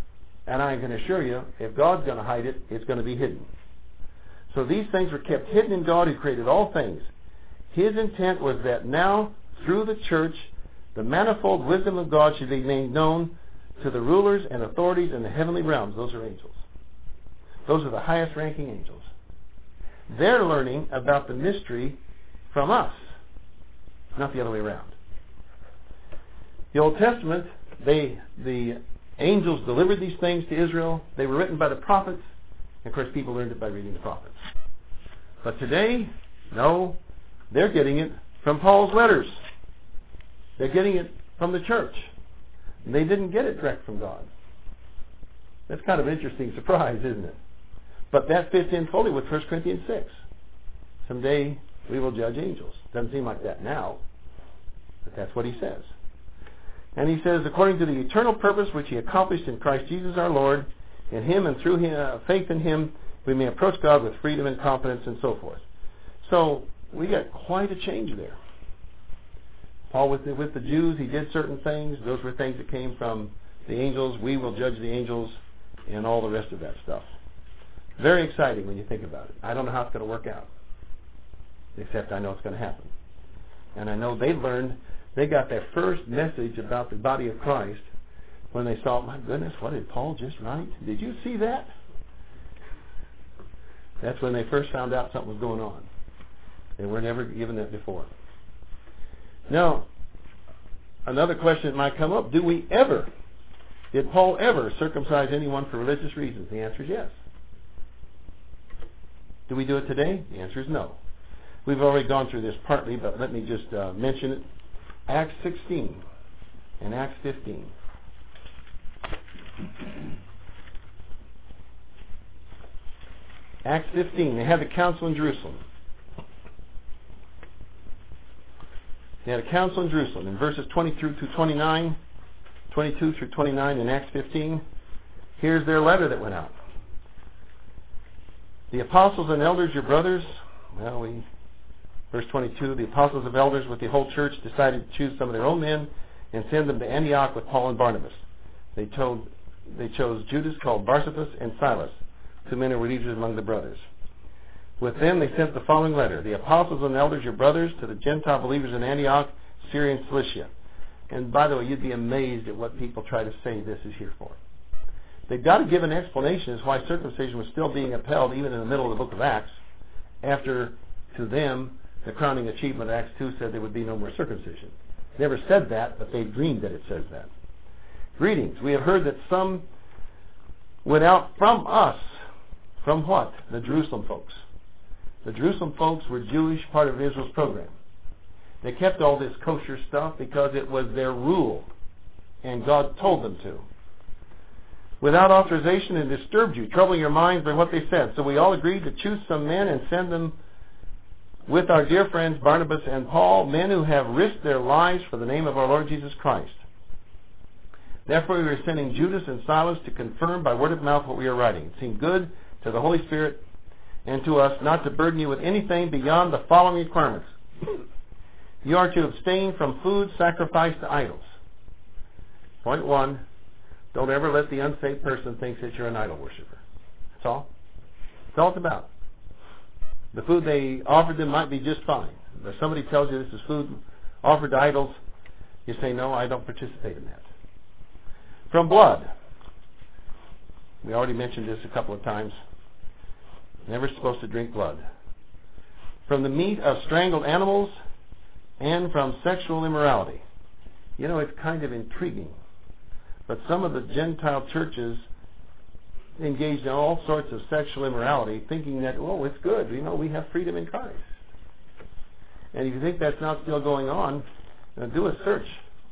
And I can assure you, if God's going to hide it, it's going to be hidden. So these things were kept hidden in God who created all things. His intent was that now, through the church, the manifold wisdom of God should be made known to the rulers and authorities in the heavenly realms. Those are angels. Those are the highest ranking angels. They're learning about the mystery from us, not the other way around. The Old Testament, they, the angels delivered these things to Israel. They were written by the prophets. And of course, people learned it by reading the prophets. But today, no, they're getting it from Paul's letters. They're getting it from the church. And they didn't get it direct from God. That's kind of an interesting surprise, isn't it? But that fits in fully with First Corinthians six. Someday we will judge angels. Doesn't seem like that now, but that's what he says. And he says, according to the eternal purpose which he accomplished in Christ Jesus our Lord, in him and through him, uh, faith in him, we may approach God with freedom and confidence and so forth. So we got quite a change there. Paul, with the, with the Jews, he did certain things. Those were things that came from the angels. We will judge the angels and all the rest of that stuff. Very exciting when you think about it. I don't know how it's going to work out, except I know it's going to happen. And I know they learned, they got their first message about the body of Christ when they saw, my goodness, what did Paul just write? Did you see that? That's when they first found out something was going on. They were never given that before. Now, another question that might come up, do we ever, did Paul ever circumcise anyone for religious reasons? The answer is yes. Do we do it today? The answer is no. We've already gone through this partly, but let me just uh, mention it. Acts sixteen and Acts fifteen. Acts fifteen, they had a council in Jerusalem. They had a council in Jerusalem. In verses twenty through to twenty-nine, twenty-two through twenty-nine in Acts fifteen, here's their letter that went out. The apostles and elders, your brothers, well, we, verse twenty-two, the apostles and elders with the whole church decided to choose some of their own men and send them to Antioch with Paul and Barnabas. They told, they chose Judas, called Barsabas, and Silas, two men who were leaders among the brothers. With them they sent the following letter: the apostles and elders, your brothers, to the Gentile believers in Antioch, Syria, and Cilicia. And by the way, you'd be amazed at what people try to say this is here for. They've got to give an explanation as to why circumcision was still being upheld even in the middle of the book of Acts, after, to them, the crowning achievement of Acts two said there would be no more circumcision. Never said that, but they dreamed that it says that. Greetings. We have heard that some went out from us. From what? The Jerusalem folks. The Jerusalem folks were Jewish, part of Israel's program. They kept all this kosher stuff because it was their rule, and God told them to. Without authorization, and disturbed you, troubling your minds by what they said. So we all agreed to choose some men and send them with our dear friends Barnabas and Paul, men who have risked their lives for the name of our Lord Jesus Christ. Therefore we are sending Judas and Silas to confirm by word of mouth what we are writing. It seemed good to the Holy Spirit and to us not to burden you with anything beyond the following requirements. You are to abstain from food sacrificed to idols. Point one, don't ever let the unsaved person think that you're an idol worshiper. That's all. That's all it's about. The food they offered them might be just fine. If somebody tells you this is food offered to idols, you say, no, I don't participate in that. From blood. We already mentioned this a couple of times. Never supposed to drink blood. From the meat of strangled animals and from sexual immorality. You know, it's kind of intriguing. But some of the Gentile churches engaged in all sorts of sexual immorality, thinking that, oh, it's good. You know, we have freedom in Christ. And if you think that's not still going on, uh, do a search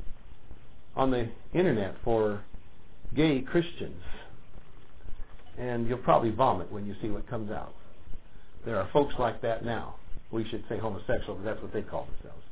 on the internet for gay Christians. And you'll probably vomit when you see what comes out. There are folks like that now. We should say homosexual, but that's what they call themselves.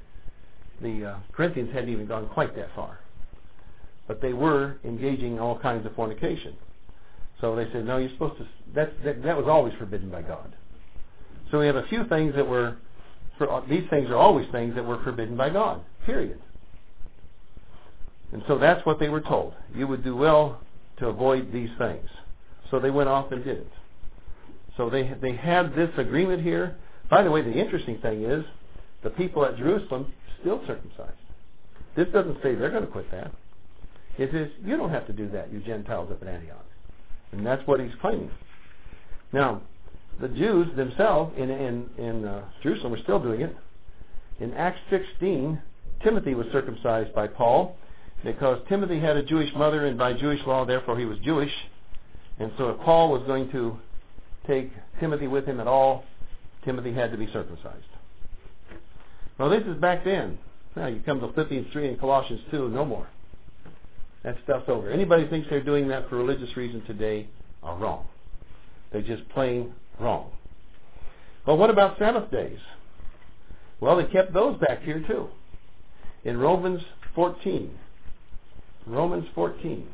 The uh, Corinthians hadn't even gone quite that far. But they were engaging in all kinds of fornication. So they said, no, you're supposed to, that, that, that was always forbidden by God. So we have a few things that were, for, these things are always things that were forbidden by God, period. And so that's what they were told. You would do well to avoid these things. So they went off and did it. So they they had this agreement here. By the way, the interesting thing is the people at Jerusalem still circumcised. This doesn't say they're going to quit that. It says you don't have to do that, you Gentiles up at Antioch. And that's what he's claiming. Now, the Jews themselves in, in, in uh, Jerusalem were still doing it. In Acts sixteen, Timothy was circumcised by Paul because Timothy had a Jewish mother, and by Jewish law, therefore, he was Jewish. And so if Paul was going to take Timothy with him at all, Timothy had to be circumcised. Well, this is back then. Now, you come to Philippians three and Colossians two, no more. That stuff's over. Anybody who thinks they're doing that for religious reason today are wrong. They're just plain wrong. But what about Sabbath days? Well, they kept those back here too. In Romans fourteen. Romans fourteen.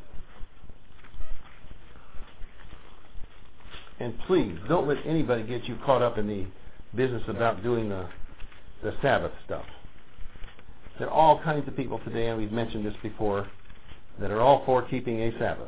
And please, don't let anybody get you caught up in the business about doing the, the Sabbath stuff. There are all kinds of people today, and we've mentioned this before, that are all for keeping a Sabbath.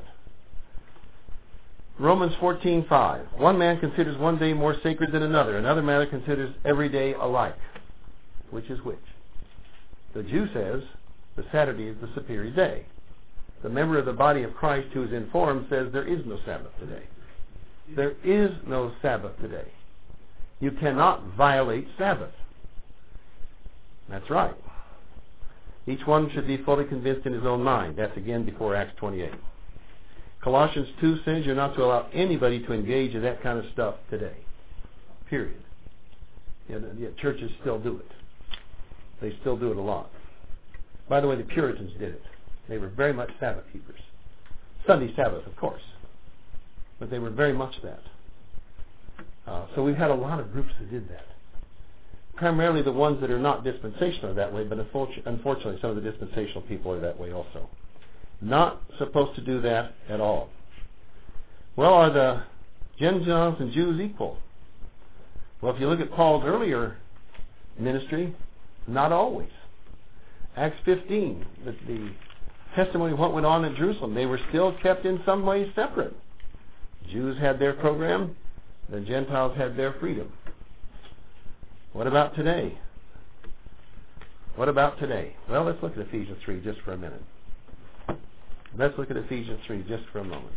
Romans fourteen five. One man considers one day more sacred than another. Another man considers every day alike. Which is which? The Jew says the Saturday is the superior day. The member of the body of Christ who is informed says there is no Sabbath today. There is no Sabbath today. You cannot violate Sabbath. That's right. Each one should be fully convinced in his own mind. That's again before Acts twenty-eight. Colossians two says you're not to allow anybody to engage in that kind of stuff today. Period. Yet, yet churches still do it. They still do it a lot. By the way, the Puritans did it. They were very much Sabbath keepers. Sunday Sabbath, of course. But they were very much that. Uh, so we've had a lot of groups that did that. Primarily the ones that are not dispensational are that way, but unfortunately some of the dispensational people are that way also. Not supposed to do that at all. Well, are the Gentiles and Jews equal? Well, if you look at Paul's earlier ministry, not always. Acts fifteen, the, the testimony of what went on in Jerusalem, they were still kept in some ways separate. Jews had their program, the Gentiles had their freedom. What about today? What about today? Well, let's look at Ephesians three just for a minute. Let's look at Ephesians three just for a moment.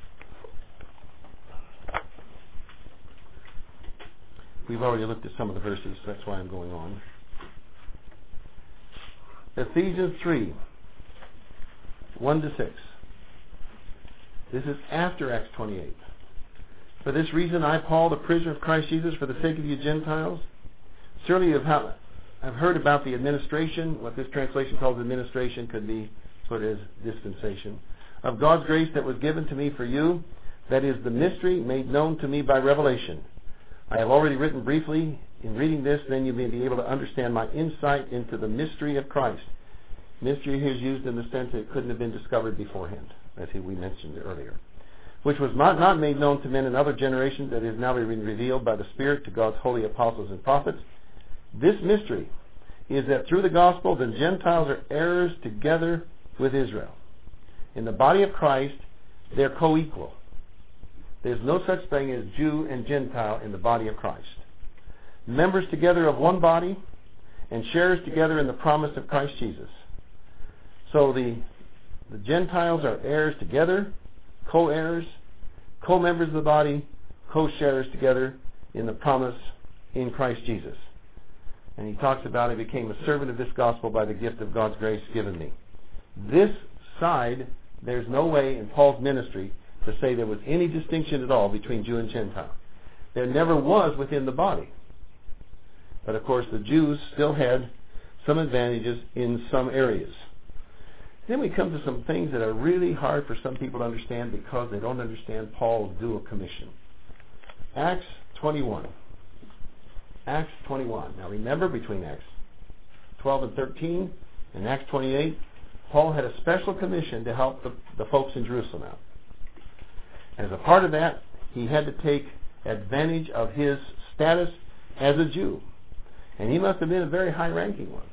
We've already looked at some of the verses, so that's why I'm going on. Ephesians three, one to six. This is after Acts twenty-eight. For this reason, I, Paul, the prisoner of Christ Jesus, for the sake of you Gentiles, surely you have I've heard about the administration, what this translation calls administration could be put as dispensation, of God's grace that was given to me for you, that is the mystery made known to me by revelation. I have already written briefly. In reading this, then you may be able to understand my insight into the mystery of Christ. Mystery here is used in the sense that it couldn't have been discovered beforehand, as we mentioned earlier, which was not, not made known to men in other generations, that is now been revealed by the Spirit to God's holy apostles and prophets. This mystery is that through the gospel the Gentiles are heirs together with Israel. In the body of Christ, they're co-equal. There's no such thing as Jew and Gentile in the body of Christ. Members together of one body and sharers together in the promise of Christ Jesus. So the, the Gentiles are heirs together, co-heirs, co-members of the body, co-sharers together in the promise in Christ Jesus. And he talks about, I became a servant of this gospel by the gift of God's grace given me. This side, there's no way in Paul's ministry to say there was any distinction at all between Jew and Gentile. There never was within the body. But of course the Jews still had some advantages in some areas. Then we come to some things that are really hard for some people to understand because they don't understand Paul's dual commission. Acts twenty-one. Acts twenty-one. Now remember, between Acts twelve and thirteen and Acts twenty-eight, Paul had a special commission to help the, the folks in Jerusalem out. As a part of that, he had to take advantage of his status as a Jew. And he must have been a very high-ranking one,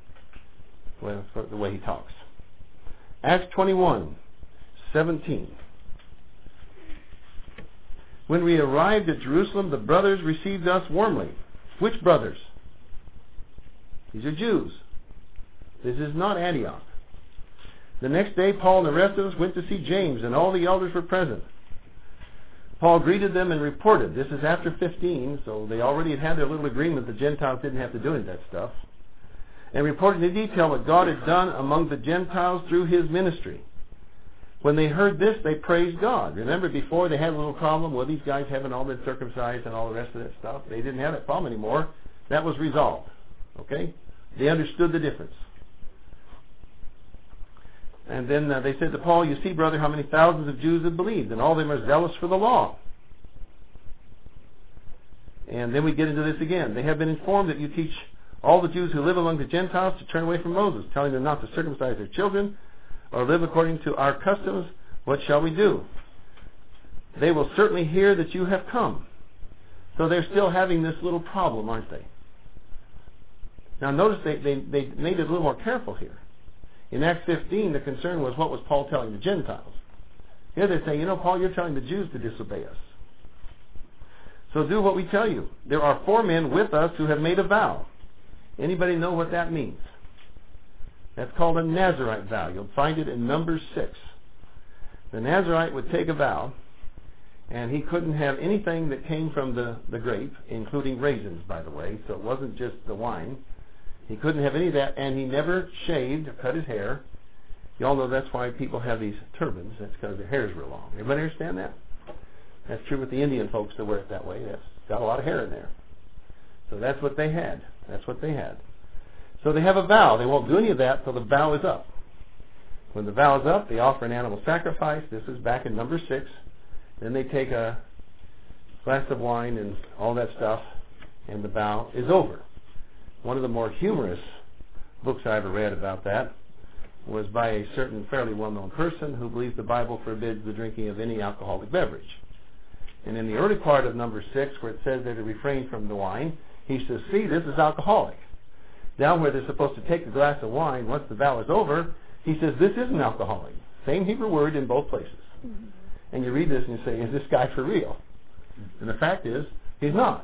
well, the way he talks. Acts twenty-one, seventeen. When we arrived at Jerusalem, the brothers received us warmly. Which brothers? These are Jews. This is not Antioch. The next day, Paul and the rest of us went to see James, and all the elders were present. Paul greeted them and reported. This is after fifteen, so they already had had their little agreement. The Gentiles didn't have to do any of that stuff. And reported in detail what God had done among the Gentiles through his ministry. When they heard this, they praised God. Remember, before they had a little problem with these guys having all been circumcised and all the rest of that stuff. They didn't have that problem anymore. That was resolved. Okay? They understood the difference. And then uh, they said to Paul, you see, brother, how many thousands of Jews have believed, and all of them are zealous for the law. And then we get into this again. They have been informed that you teach all the Jews who live among the Gentiles to turn away from Moses, telling them not to circumcise their children or live according to our customs. What shall we do? They will certainly hear that you have come. So they're still having this little problem, aren't they? Now notice they, they, they made it a little more careful here. In Acts fifteen, the concern was what was Paul telling the Gentiles. Here they're saying, you know, Paul, you're telling the Jews to disobey us. So do what we tell you. There are four men with us who have made a vow. Anybody know what that means? That's called a Nazirite vow. You'll find it in Numbers six. The Nazirite would take a vow, and he couldn't have anything that came from the, the grape, including raisins, by the way, so it wasn't just the wine. He couldn't have any of that, and he never shaved or cut his hair. You all know that's why people have these turbans. That's because their hair's real long. Everybody understand that? That's true with the Indian folks that wear it that way. That's got a lot of hair in there. So that's what they had. That's what they had. So they have a vow. They won't do any of that until the vow is up. When the vow is up, they offer an animal sacrifice. This is back in number six. Then they take a glass of wine and all that stuff, and the vow is over. One of the more humorous books I ever read about that was by a certain fairly well-known person who believes the Bible forbids the drinking of any alcoholic beverage. And in the early part of number six, where it says they're to refrain from the wine, he says, see, this is alcoholic. Down where they're supposed to take a glass of wine once the vow is over, he says, this isn't alcoholic. Same Hebrew word in both places. Mm-hmm. And you read this and you say, is this guy for real? And the fact is, he's not.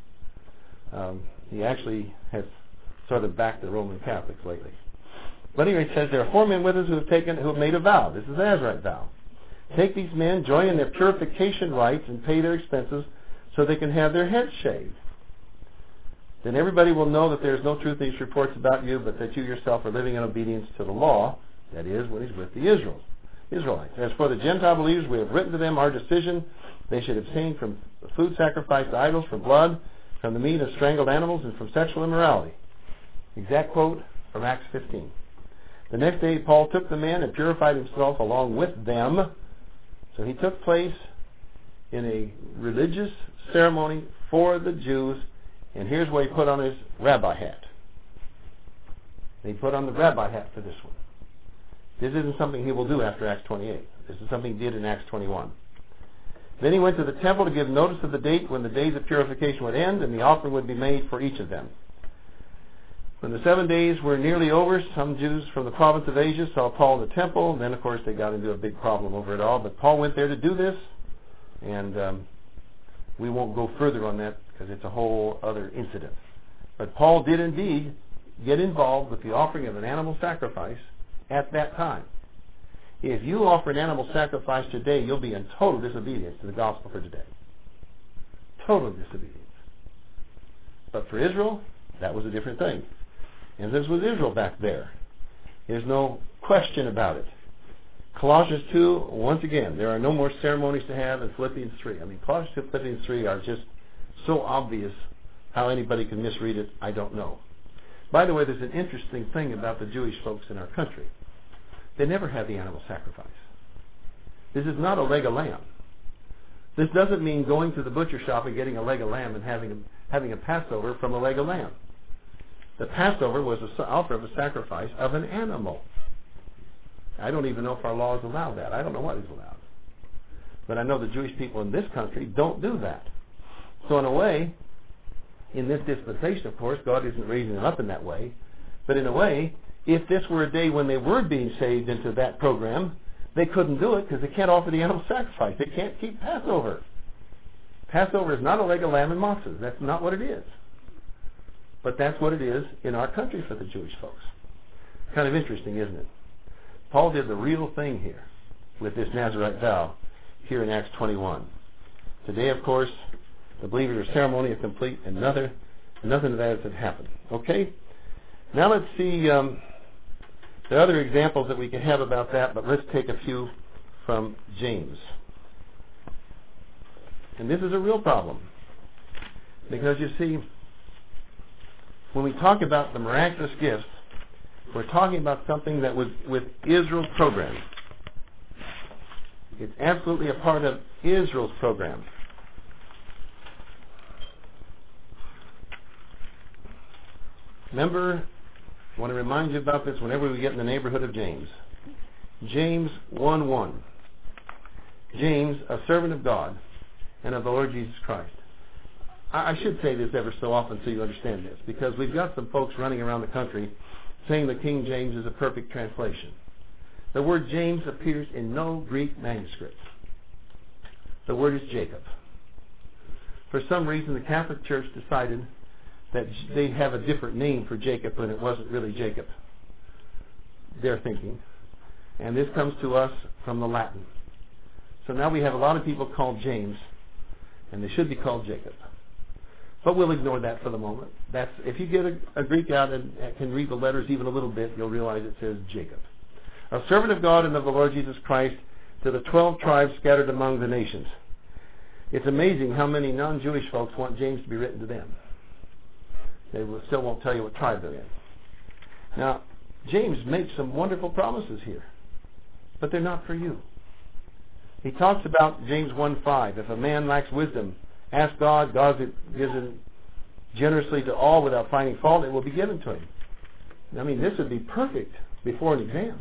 Um, he actually has sort of backed the Roman Catholics lately. But anyway, it says there are four men with us who have taken, who have made a vow. This is the Nazirite vow. Take these men, join in their purification rites, and pay their expenses so they can have their heads shaved. Then everybody will know that there is no truth in these reports about you, but that you yourself are living in obedience to the law, that is, when he's with the Israel, Israelites. As for the Gentile believers, we have written to them our decision. They should abstain from food sacrificed to idols, from blood, from the meat of strangled animals, and from sexual immorality. Exact quote from Acts fifteen. The next day, Paul took the men and purified himself along with them. So he took place in a religious ceremony for the Jews, and here's where he put on his rabbi hat. He put on the rabbi hat for this one. This isn't something he will do after Acts twenty-eight. This is something he did in Acts twenty-one. Then he went to the temple to give notice of the date when the days of purification would end, and the offering would be made for each of them. When the seven days were nearly over, some Jews from the province of Asia saw Paul in the temple. Then, of course, they got into a big problem over it all. But Paul went there to do this, and um, we won't go further on that because it's a whole other incident. But Paul did indeed get involved with the offering of an animal sacrifice at that time. If you offer an animal sacrifice today, you'll be in total disobedience to the gospel for today. Total disobedience. But for Israel, that was a different thing. And this was Israel back there. There's no question about it. Colossians two, once again, there are no more ceremonies to have in Philippians three. I mean, Colossians two and Philippians three are just so obvious. How anybody can misread it, I don't know. By the way, there's an interesting thing about the Jewish folks in our country. They never have the animal sacrifice. This is not a leg of lamb. This doesn't mean going to the butcher shop and getting a leg of lamb and having a, having a Passover from a leg of lamb. The Passover was an offer of a sacrifice of an animal. I don't even know if our laws allow that. I don't know what is allowed. But I know the Jewish people in this country don't do that. So in a way, in this dispensation, of course, God isn't raising them up in that way. But in a way, if this were a day when they were being saved into that program, they couldn't do it because they can't offer the animal sacrifice. They can't keep Passover. Passover is not a leg of lamb and matzahs. That's not what it is. But that's what it is in our country for the Jewish folks. Kind of interesting, isn't it? Paul did the real thing here with this Nazirite vow here in Acts twenty-one. Today, of course, the believers' ceremony is complete, and nothing, nothing of that has happened. Okay? Now let's see um, the other examples that we can have about that, but let's take a few from James. And this is a real problem. Because you see, when we talk about the miraculous gifts, we're talking about something that was with Israel's program. It's absolutely a part of Israel's program. Remember, I want to remind you about this whenever we get in the neighborhood of James. James one one. James, a servant of God and of the Lord Jesus Christ. I should say this ever so often so you understand this, because we've got some folks running around the country saying the King James is a perfect translation. The word James appears in no Greek manuscript. The word is Jacob. For some reason, the Catholic Church decided that they have a different name for Jacob when it wasn't really Jacob. They're thinking. And this comes to us from the Latin. So now we have a lot of people called James, and they should be called Jacob. But we'll ignore that for the moment. That's, if you get a, a Greek out and can read the letters even a little bit, you'll realize it says Jacob. A servant of God and of the Lord Jesus Christ to the twelve tribes scattered among the nations. It's amazing how many non-Jewish folks want James to be written to them. They will, still won't tell you what tribe they're in. Now, James makes some wonderful promises here, but they're not for you. He talks about James one five. If a man lacks wisdom, ask God. God gives it generously to all without finding fault. It will be given to him. I mean, this would be perfect before an exam.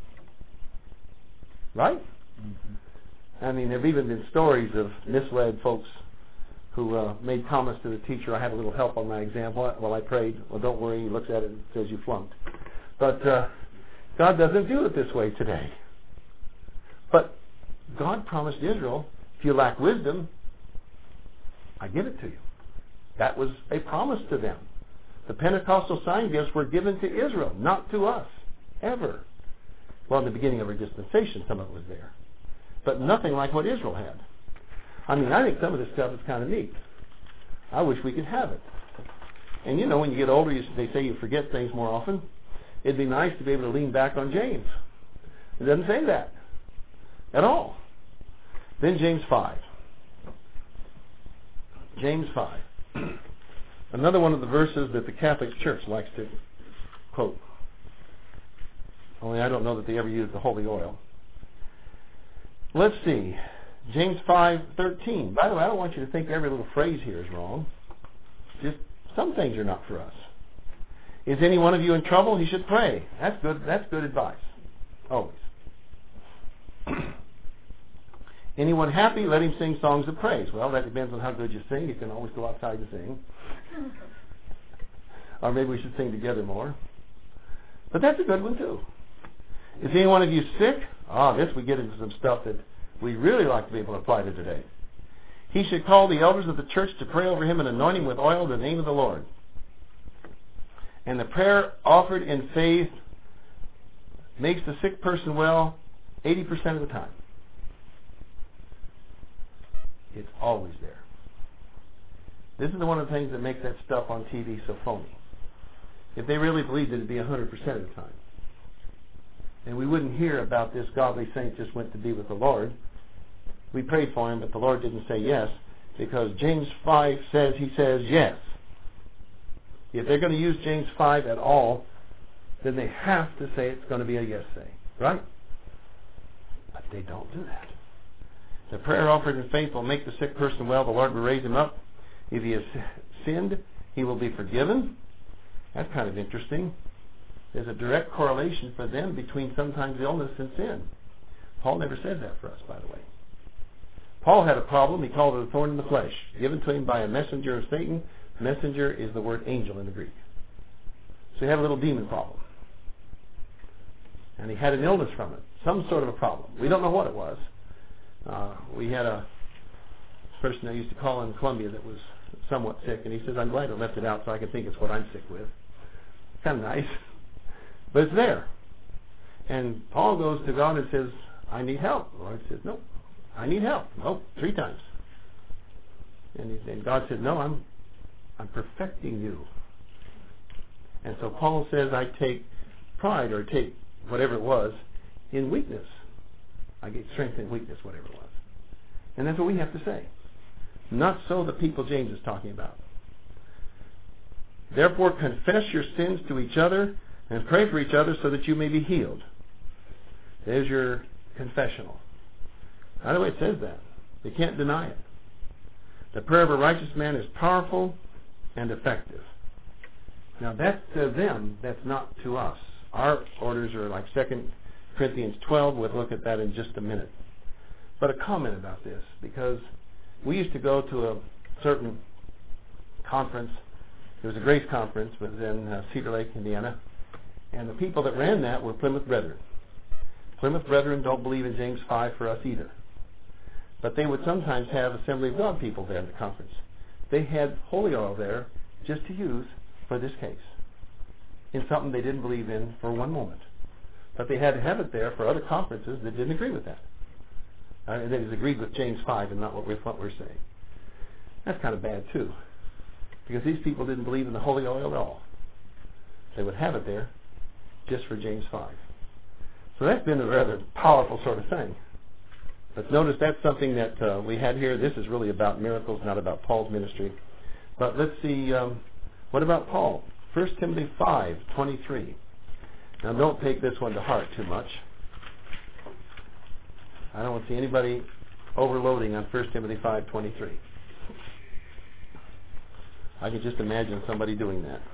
Right? Mm-hmm. I mean, there have even been stories of misled folks who uh, made comments to the teacher, I had a little help on my exam while I prayed. Well, don't worry. He looks at it and says you flunked. But uh, God doesn't do it this way today. But God promised Israel, if you lack wisdom, I give it to you. That was a promise to them. The Pentecostal sign gifts were given to Israel, not to us, ever. Well, in the beginning of our dispensation, some of it was there. But nothing like what Israel had. I mean, I think some of this stuff is kind of neat. I wish we could have it. And you know, when you get older, you, they say you forget things more often. It'd be nice to be able to lean back on James. It doesn't say that at all. Then James five. James five. Another one of the verses that the Catholic Church likes to quote. Only I don't know that they ever use the holy oil. Let's see. James five thirteen. By the way, I don't want you to think every little phrase here is wrong. Just some things are not for us. Is any one of you in trouble? He should pray. That's good. That's good advice. Always. Anyone happy? Let him sing songs of praise. Well, that depends on how good you sing. You can always go outside to sing. Or maybe we should sing together more. But that's a good one too. Is any one of you sick? Ah, this we get into some stuff that we really like to be able to apply to today. He should call the elders of the church to pray over him and anoint him with oil in the name of the Lord. And the prayer offered in faith makes the sick person well eighty percent of the time. It's always there. This is one of the things that makes that stuff on T V so phony. If they really believed it, it'd be one hundred percent of the time. And we wouldn't hear about this godly saint just went to be with the Lord. We prayed for him, but the Lord didn't say yes, because James five says he says yes. If they're going to use James five at all, then they have to say it's going to be a yes say. Right? But they don't do that. The prayer offered in faith will make the sick person well. The Lord will raise him up. If he has sinned, he will be forgiven. That's kind of interesting. There's a direct correlation for them between sometimes illness and sin. Paul never said that for us, by the way. Paul had a problem. He called it a thorn in the flesh, given to him by a messenger of Satan. Messenger is the word angel in the Greek. So he had a little demon problem. And he had an illness from it, some sort of a problem. We don't know what it was. Uh, we had a person I used to call in Columbia that was somewhat sick, and he says, I'm glad I left it out so I can think it's what I'm sick with. Kind of nice. But it's there. And Paul goes to God and says, I need help. The Lord says, no, I need help. No, three times. And, he, and God said, no, I'm, I'm perfecting you. And so Paul says, I take pride, or take whatever it was, in weakness. I get strength in weakness, whatever it was. And that's what we have to say. Not so the people James is talking about. Therefore confess your sins to each other and pray for each other so that you may be healed. There's your confessional. By the way, it says that. They can't deny it. The prayer of a righteous man is powerful and effective. Now that's to them, that's not to us. Our orders are like Second Corinthians twelve. We'll look at that in just a minute. But a comment about this, because we used to go to a certain conference. It was a Grace Conference. It was in uh, Cedar Lake, Indiana. And the people that ran that were Plymouth Brethren. Plymouth Brethren don't believe in James five for us either. But they would sometimes have Assembly of God people there at the conference. They had holy oil there just to use for this case, in something they didn't believe in for one moment. But they had to have it there for other conferences that didn't agree with that. Uh, and they agreed with James five and not what we're, what we're saying. That's kind of bad too, because these people didn't believe in the holy oil at all. They would have it there just for James five. So that's been a rather powerful sort of thing. But notice that's something that uh, we had here. This is really about miracles, not about Paul's ministry. But let's see, um, what about Paul? First Timothy five twenty-three. Now don't take this one to heart too much. I don't want to see anybody overloading on First Timothy five twenty-three. I can just imagine somebody doing that.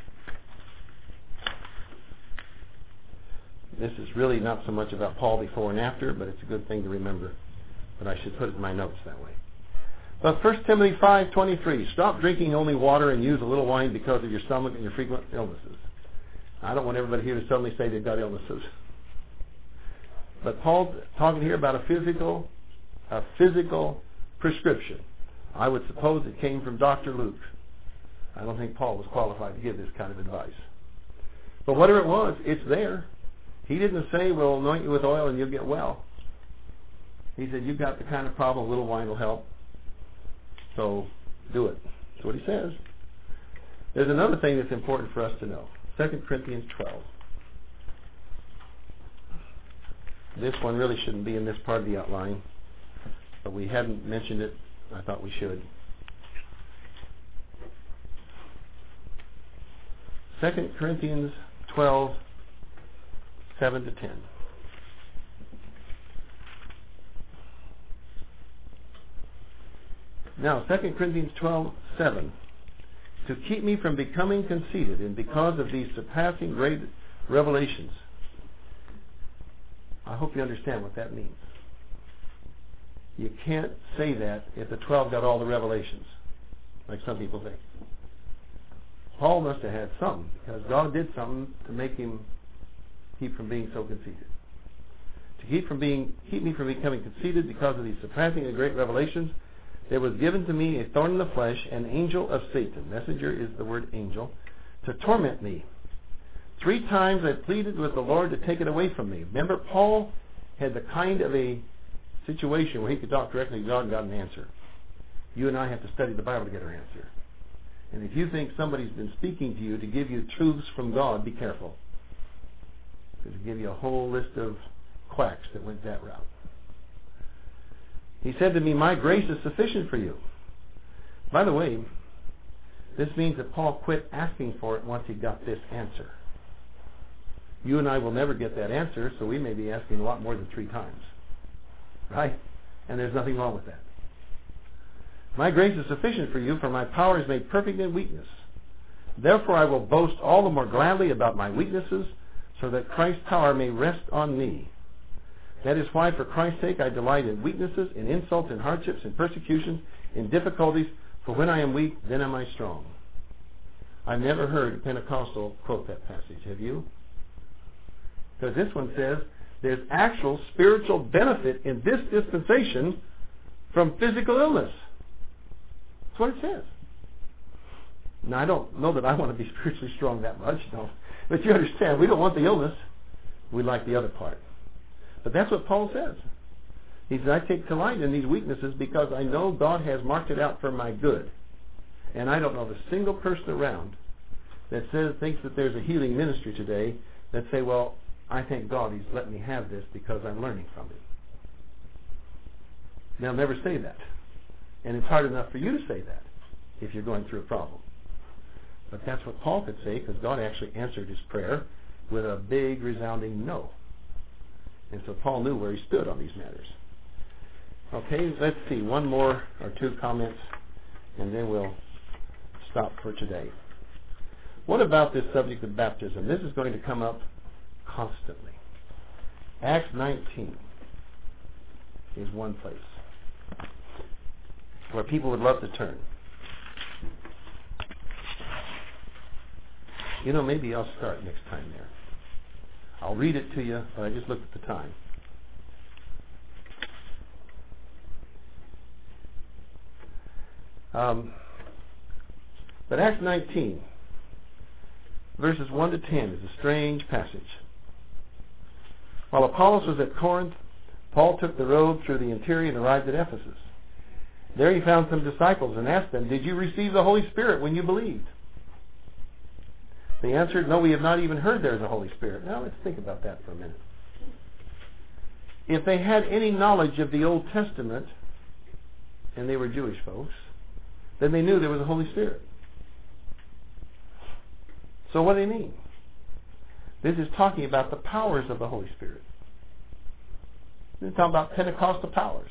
This is really not so much about Paul before and after, but it's a good thing to remember. But I should put it in my notes that way. But First Timothy five twenty-three, stop drinking only water and use a little wine because of your stomach and your frequent illnesses. I don't want everybody here to suddenly say they've got illnesses. But Paul's talking here about a physical, a physical prescription. I would suppose it came from Doctor Luke. I don't think Paul was qualified to give this kind of advice. But whatever it was, it's there. He didn't say, we'll anoint you with oil and you'll get well. He said, you've got the kind of problem, a little wine will help. So do it. That's what he says. There's another thing that's important for us to know. Second Corinthians twelve. This one really shouldn't be in this part of the outline, but we hadn't mentioned it. I thought we should. Second Corinthians twelve, seven to ten. Now, Second Corinthians twelve, seven. To keep me from becoming conceited, and because of these surpassing great revelations. I hope you understand what that means. You can't say that if the twelve got all the revelations, like some people think. Paul must have had something, because God did something to make him keep from being so conceited. To keep from being, keep me from becoming conceited because of these surpassing and great revelations, there was given to me a thorn in the flesh, an angel of Satan. Messenger is the word angel, to torment me. Three times I pleaded with the Lord to take it away from me. Remember, Paul had the kind of a situation where he could talk directly to God and got an answer. You and I have to study the Bible to get our answer. And if you think somebody's been speaking to you to give you truths from God, be careful. Because it'll give you a whole list of quacks that went that route. He said to me, my grace is sufficient for you. By the way, this means that Paul quit asking for it once he got this answer. You and I will never get that answer, so we may be asking a lot more than three times. Right? And there's nothing wrong with that. My grace is sufficient for you, for my power is made perfect in weakness. Therefore I will boast all the more gladly about my weaknesses, so that Christ's power may rest on me. That is why, for Christ's sake, I delight in weaknesses, in insults, in hardships, in persecutions, in difficulties, for when I am weak, then am I strong. I've never heard a Pentecostal quote that passage. Have you? Because this one says there's actual spiritual benefit in this dispensation from physical illness. That's what it says. Now, I don't know that I want to be spiritually strong that much, no. But you understand, we don't want the illness. We like the other part. But that's what Paul says. He says, I take delight in these weaknesses because I know God has marked it out for my good. And I don't know of a single person around that says thinks that there's a healing ministry today that say, well, I thank God He's let me have this because I'm learning from Him. They'll never say that. And it's hard enough for you to say that if you're going through a problem. But that's what Paul could say, because God actually answered his prayer with a big resounding no. And so Paul knew where he stood on these matters. Okay, let's see, one more or two comments, and then we'll stop for today. What about this subject of baptism? This is going to come up constantly. Acts nineteen is one place where people would love to turn. You know, maybe I'll start next time there. I'll read it to you, but I just looked at the time. Um, but Acts nineteen, verses one to ten, is a strange passage. While Apollos was at Corinth, Paul took the road through the interior and arrived at Ephesus. There he found some disciples and asked them, did you receive the Holy Spirit when you believed? They answered, no, we have not even heard there is a Holy Spirit. Now let's think about that for a minute. If they had any knowledge of the Old Testament, and they were Jewish folks, then they knew there was a Holy Spirit. So what do they mean? This is talking about the powers of the Holy Spirit. This is talking about Pentecostal powers.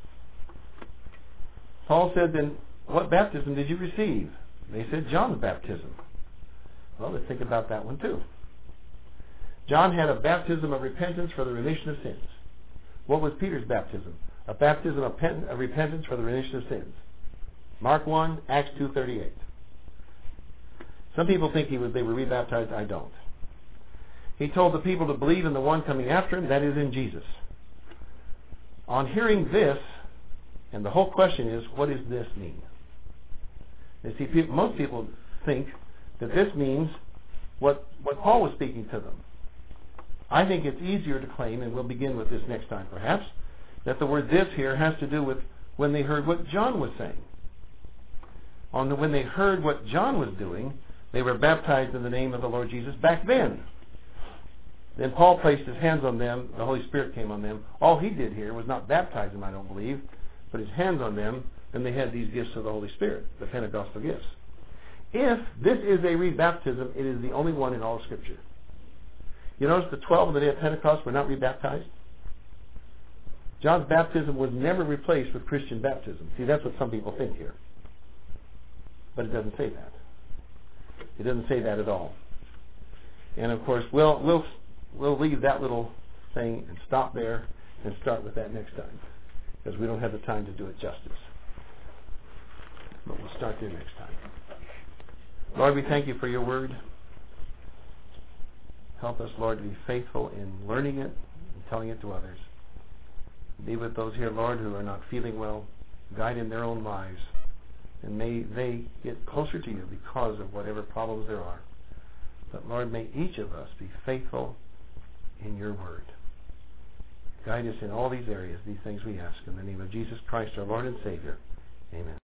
Paul said, then, what baptism did you receive? They said, John's baptism. Well, let's think about that one too. John had a baptism of repentance for the remission of sins. What was Peter's baptism? A baptism of, pen- of repentance for the remission of sins. Mark one, Acts two thirty-eight. Some people think he was, they were rebaptized. I don't. He told the people to believe in the one coming after him, that is in Jesus. On hearing this, and the whole question is, what does this mean? You see, people, most people think that this means what, what Paul was speaking to them. I think it's easier to claim, and we'll begin with this next time perhaps, that the word this here has to do with when they heard what John was saying. On the, when they heard what John was doing, they were baptized in the name of the Lord Jesus back then. Then Paul placed his hands on them, the Holy Spirit came on them. All he did here was not baptize them, I don't believe, put his hands on them, and they had these gifts of the Holy Spirit, the Pentecostal gifts. If this is a rebaptism, it is the only one in all of Scripture. You notice the twelve on the day of Pentecost were not rebaptized? John's baptism was never replaced with Christian baptism. See, that's what some people think here. But it doesn't say that. It doesn't say that at all. And of course, we'll we'll we'll leave that little thing and stop there and start with that next time, because we don't have the time to do it justice. But we'll start there next time. Lord, we thank you for your word. Help us, Lord, to be faithful in learning it and telling it to others. Be with those here, Lord, who are not feeling well. Guide in their own lives. And may they get closer to you because of whatever problems there are. But Lord, may each of us be faithful in your word. Guide us in all these areas, these things we ask. In the name of Jesus Christ, our Lord and Savior. Amen.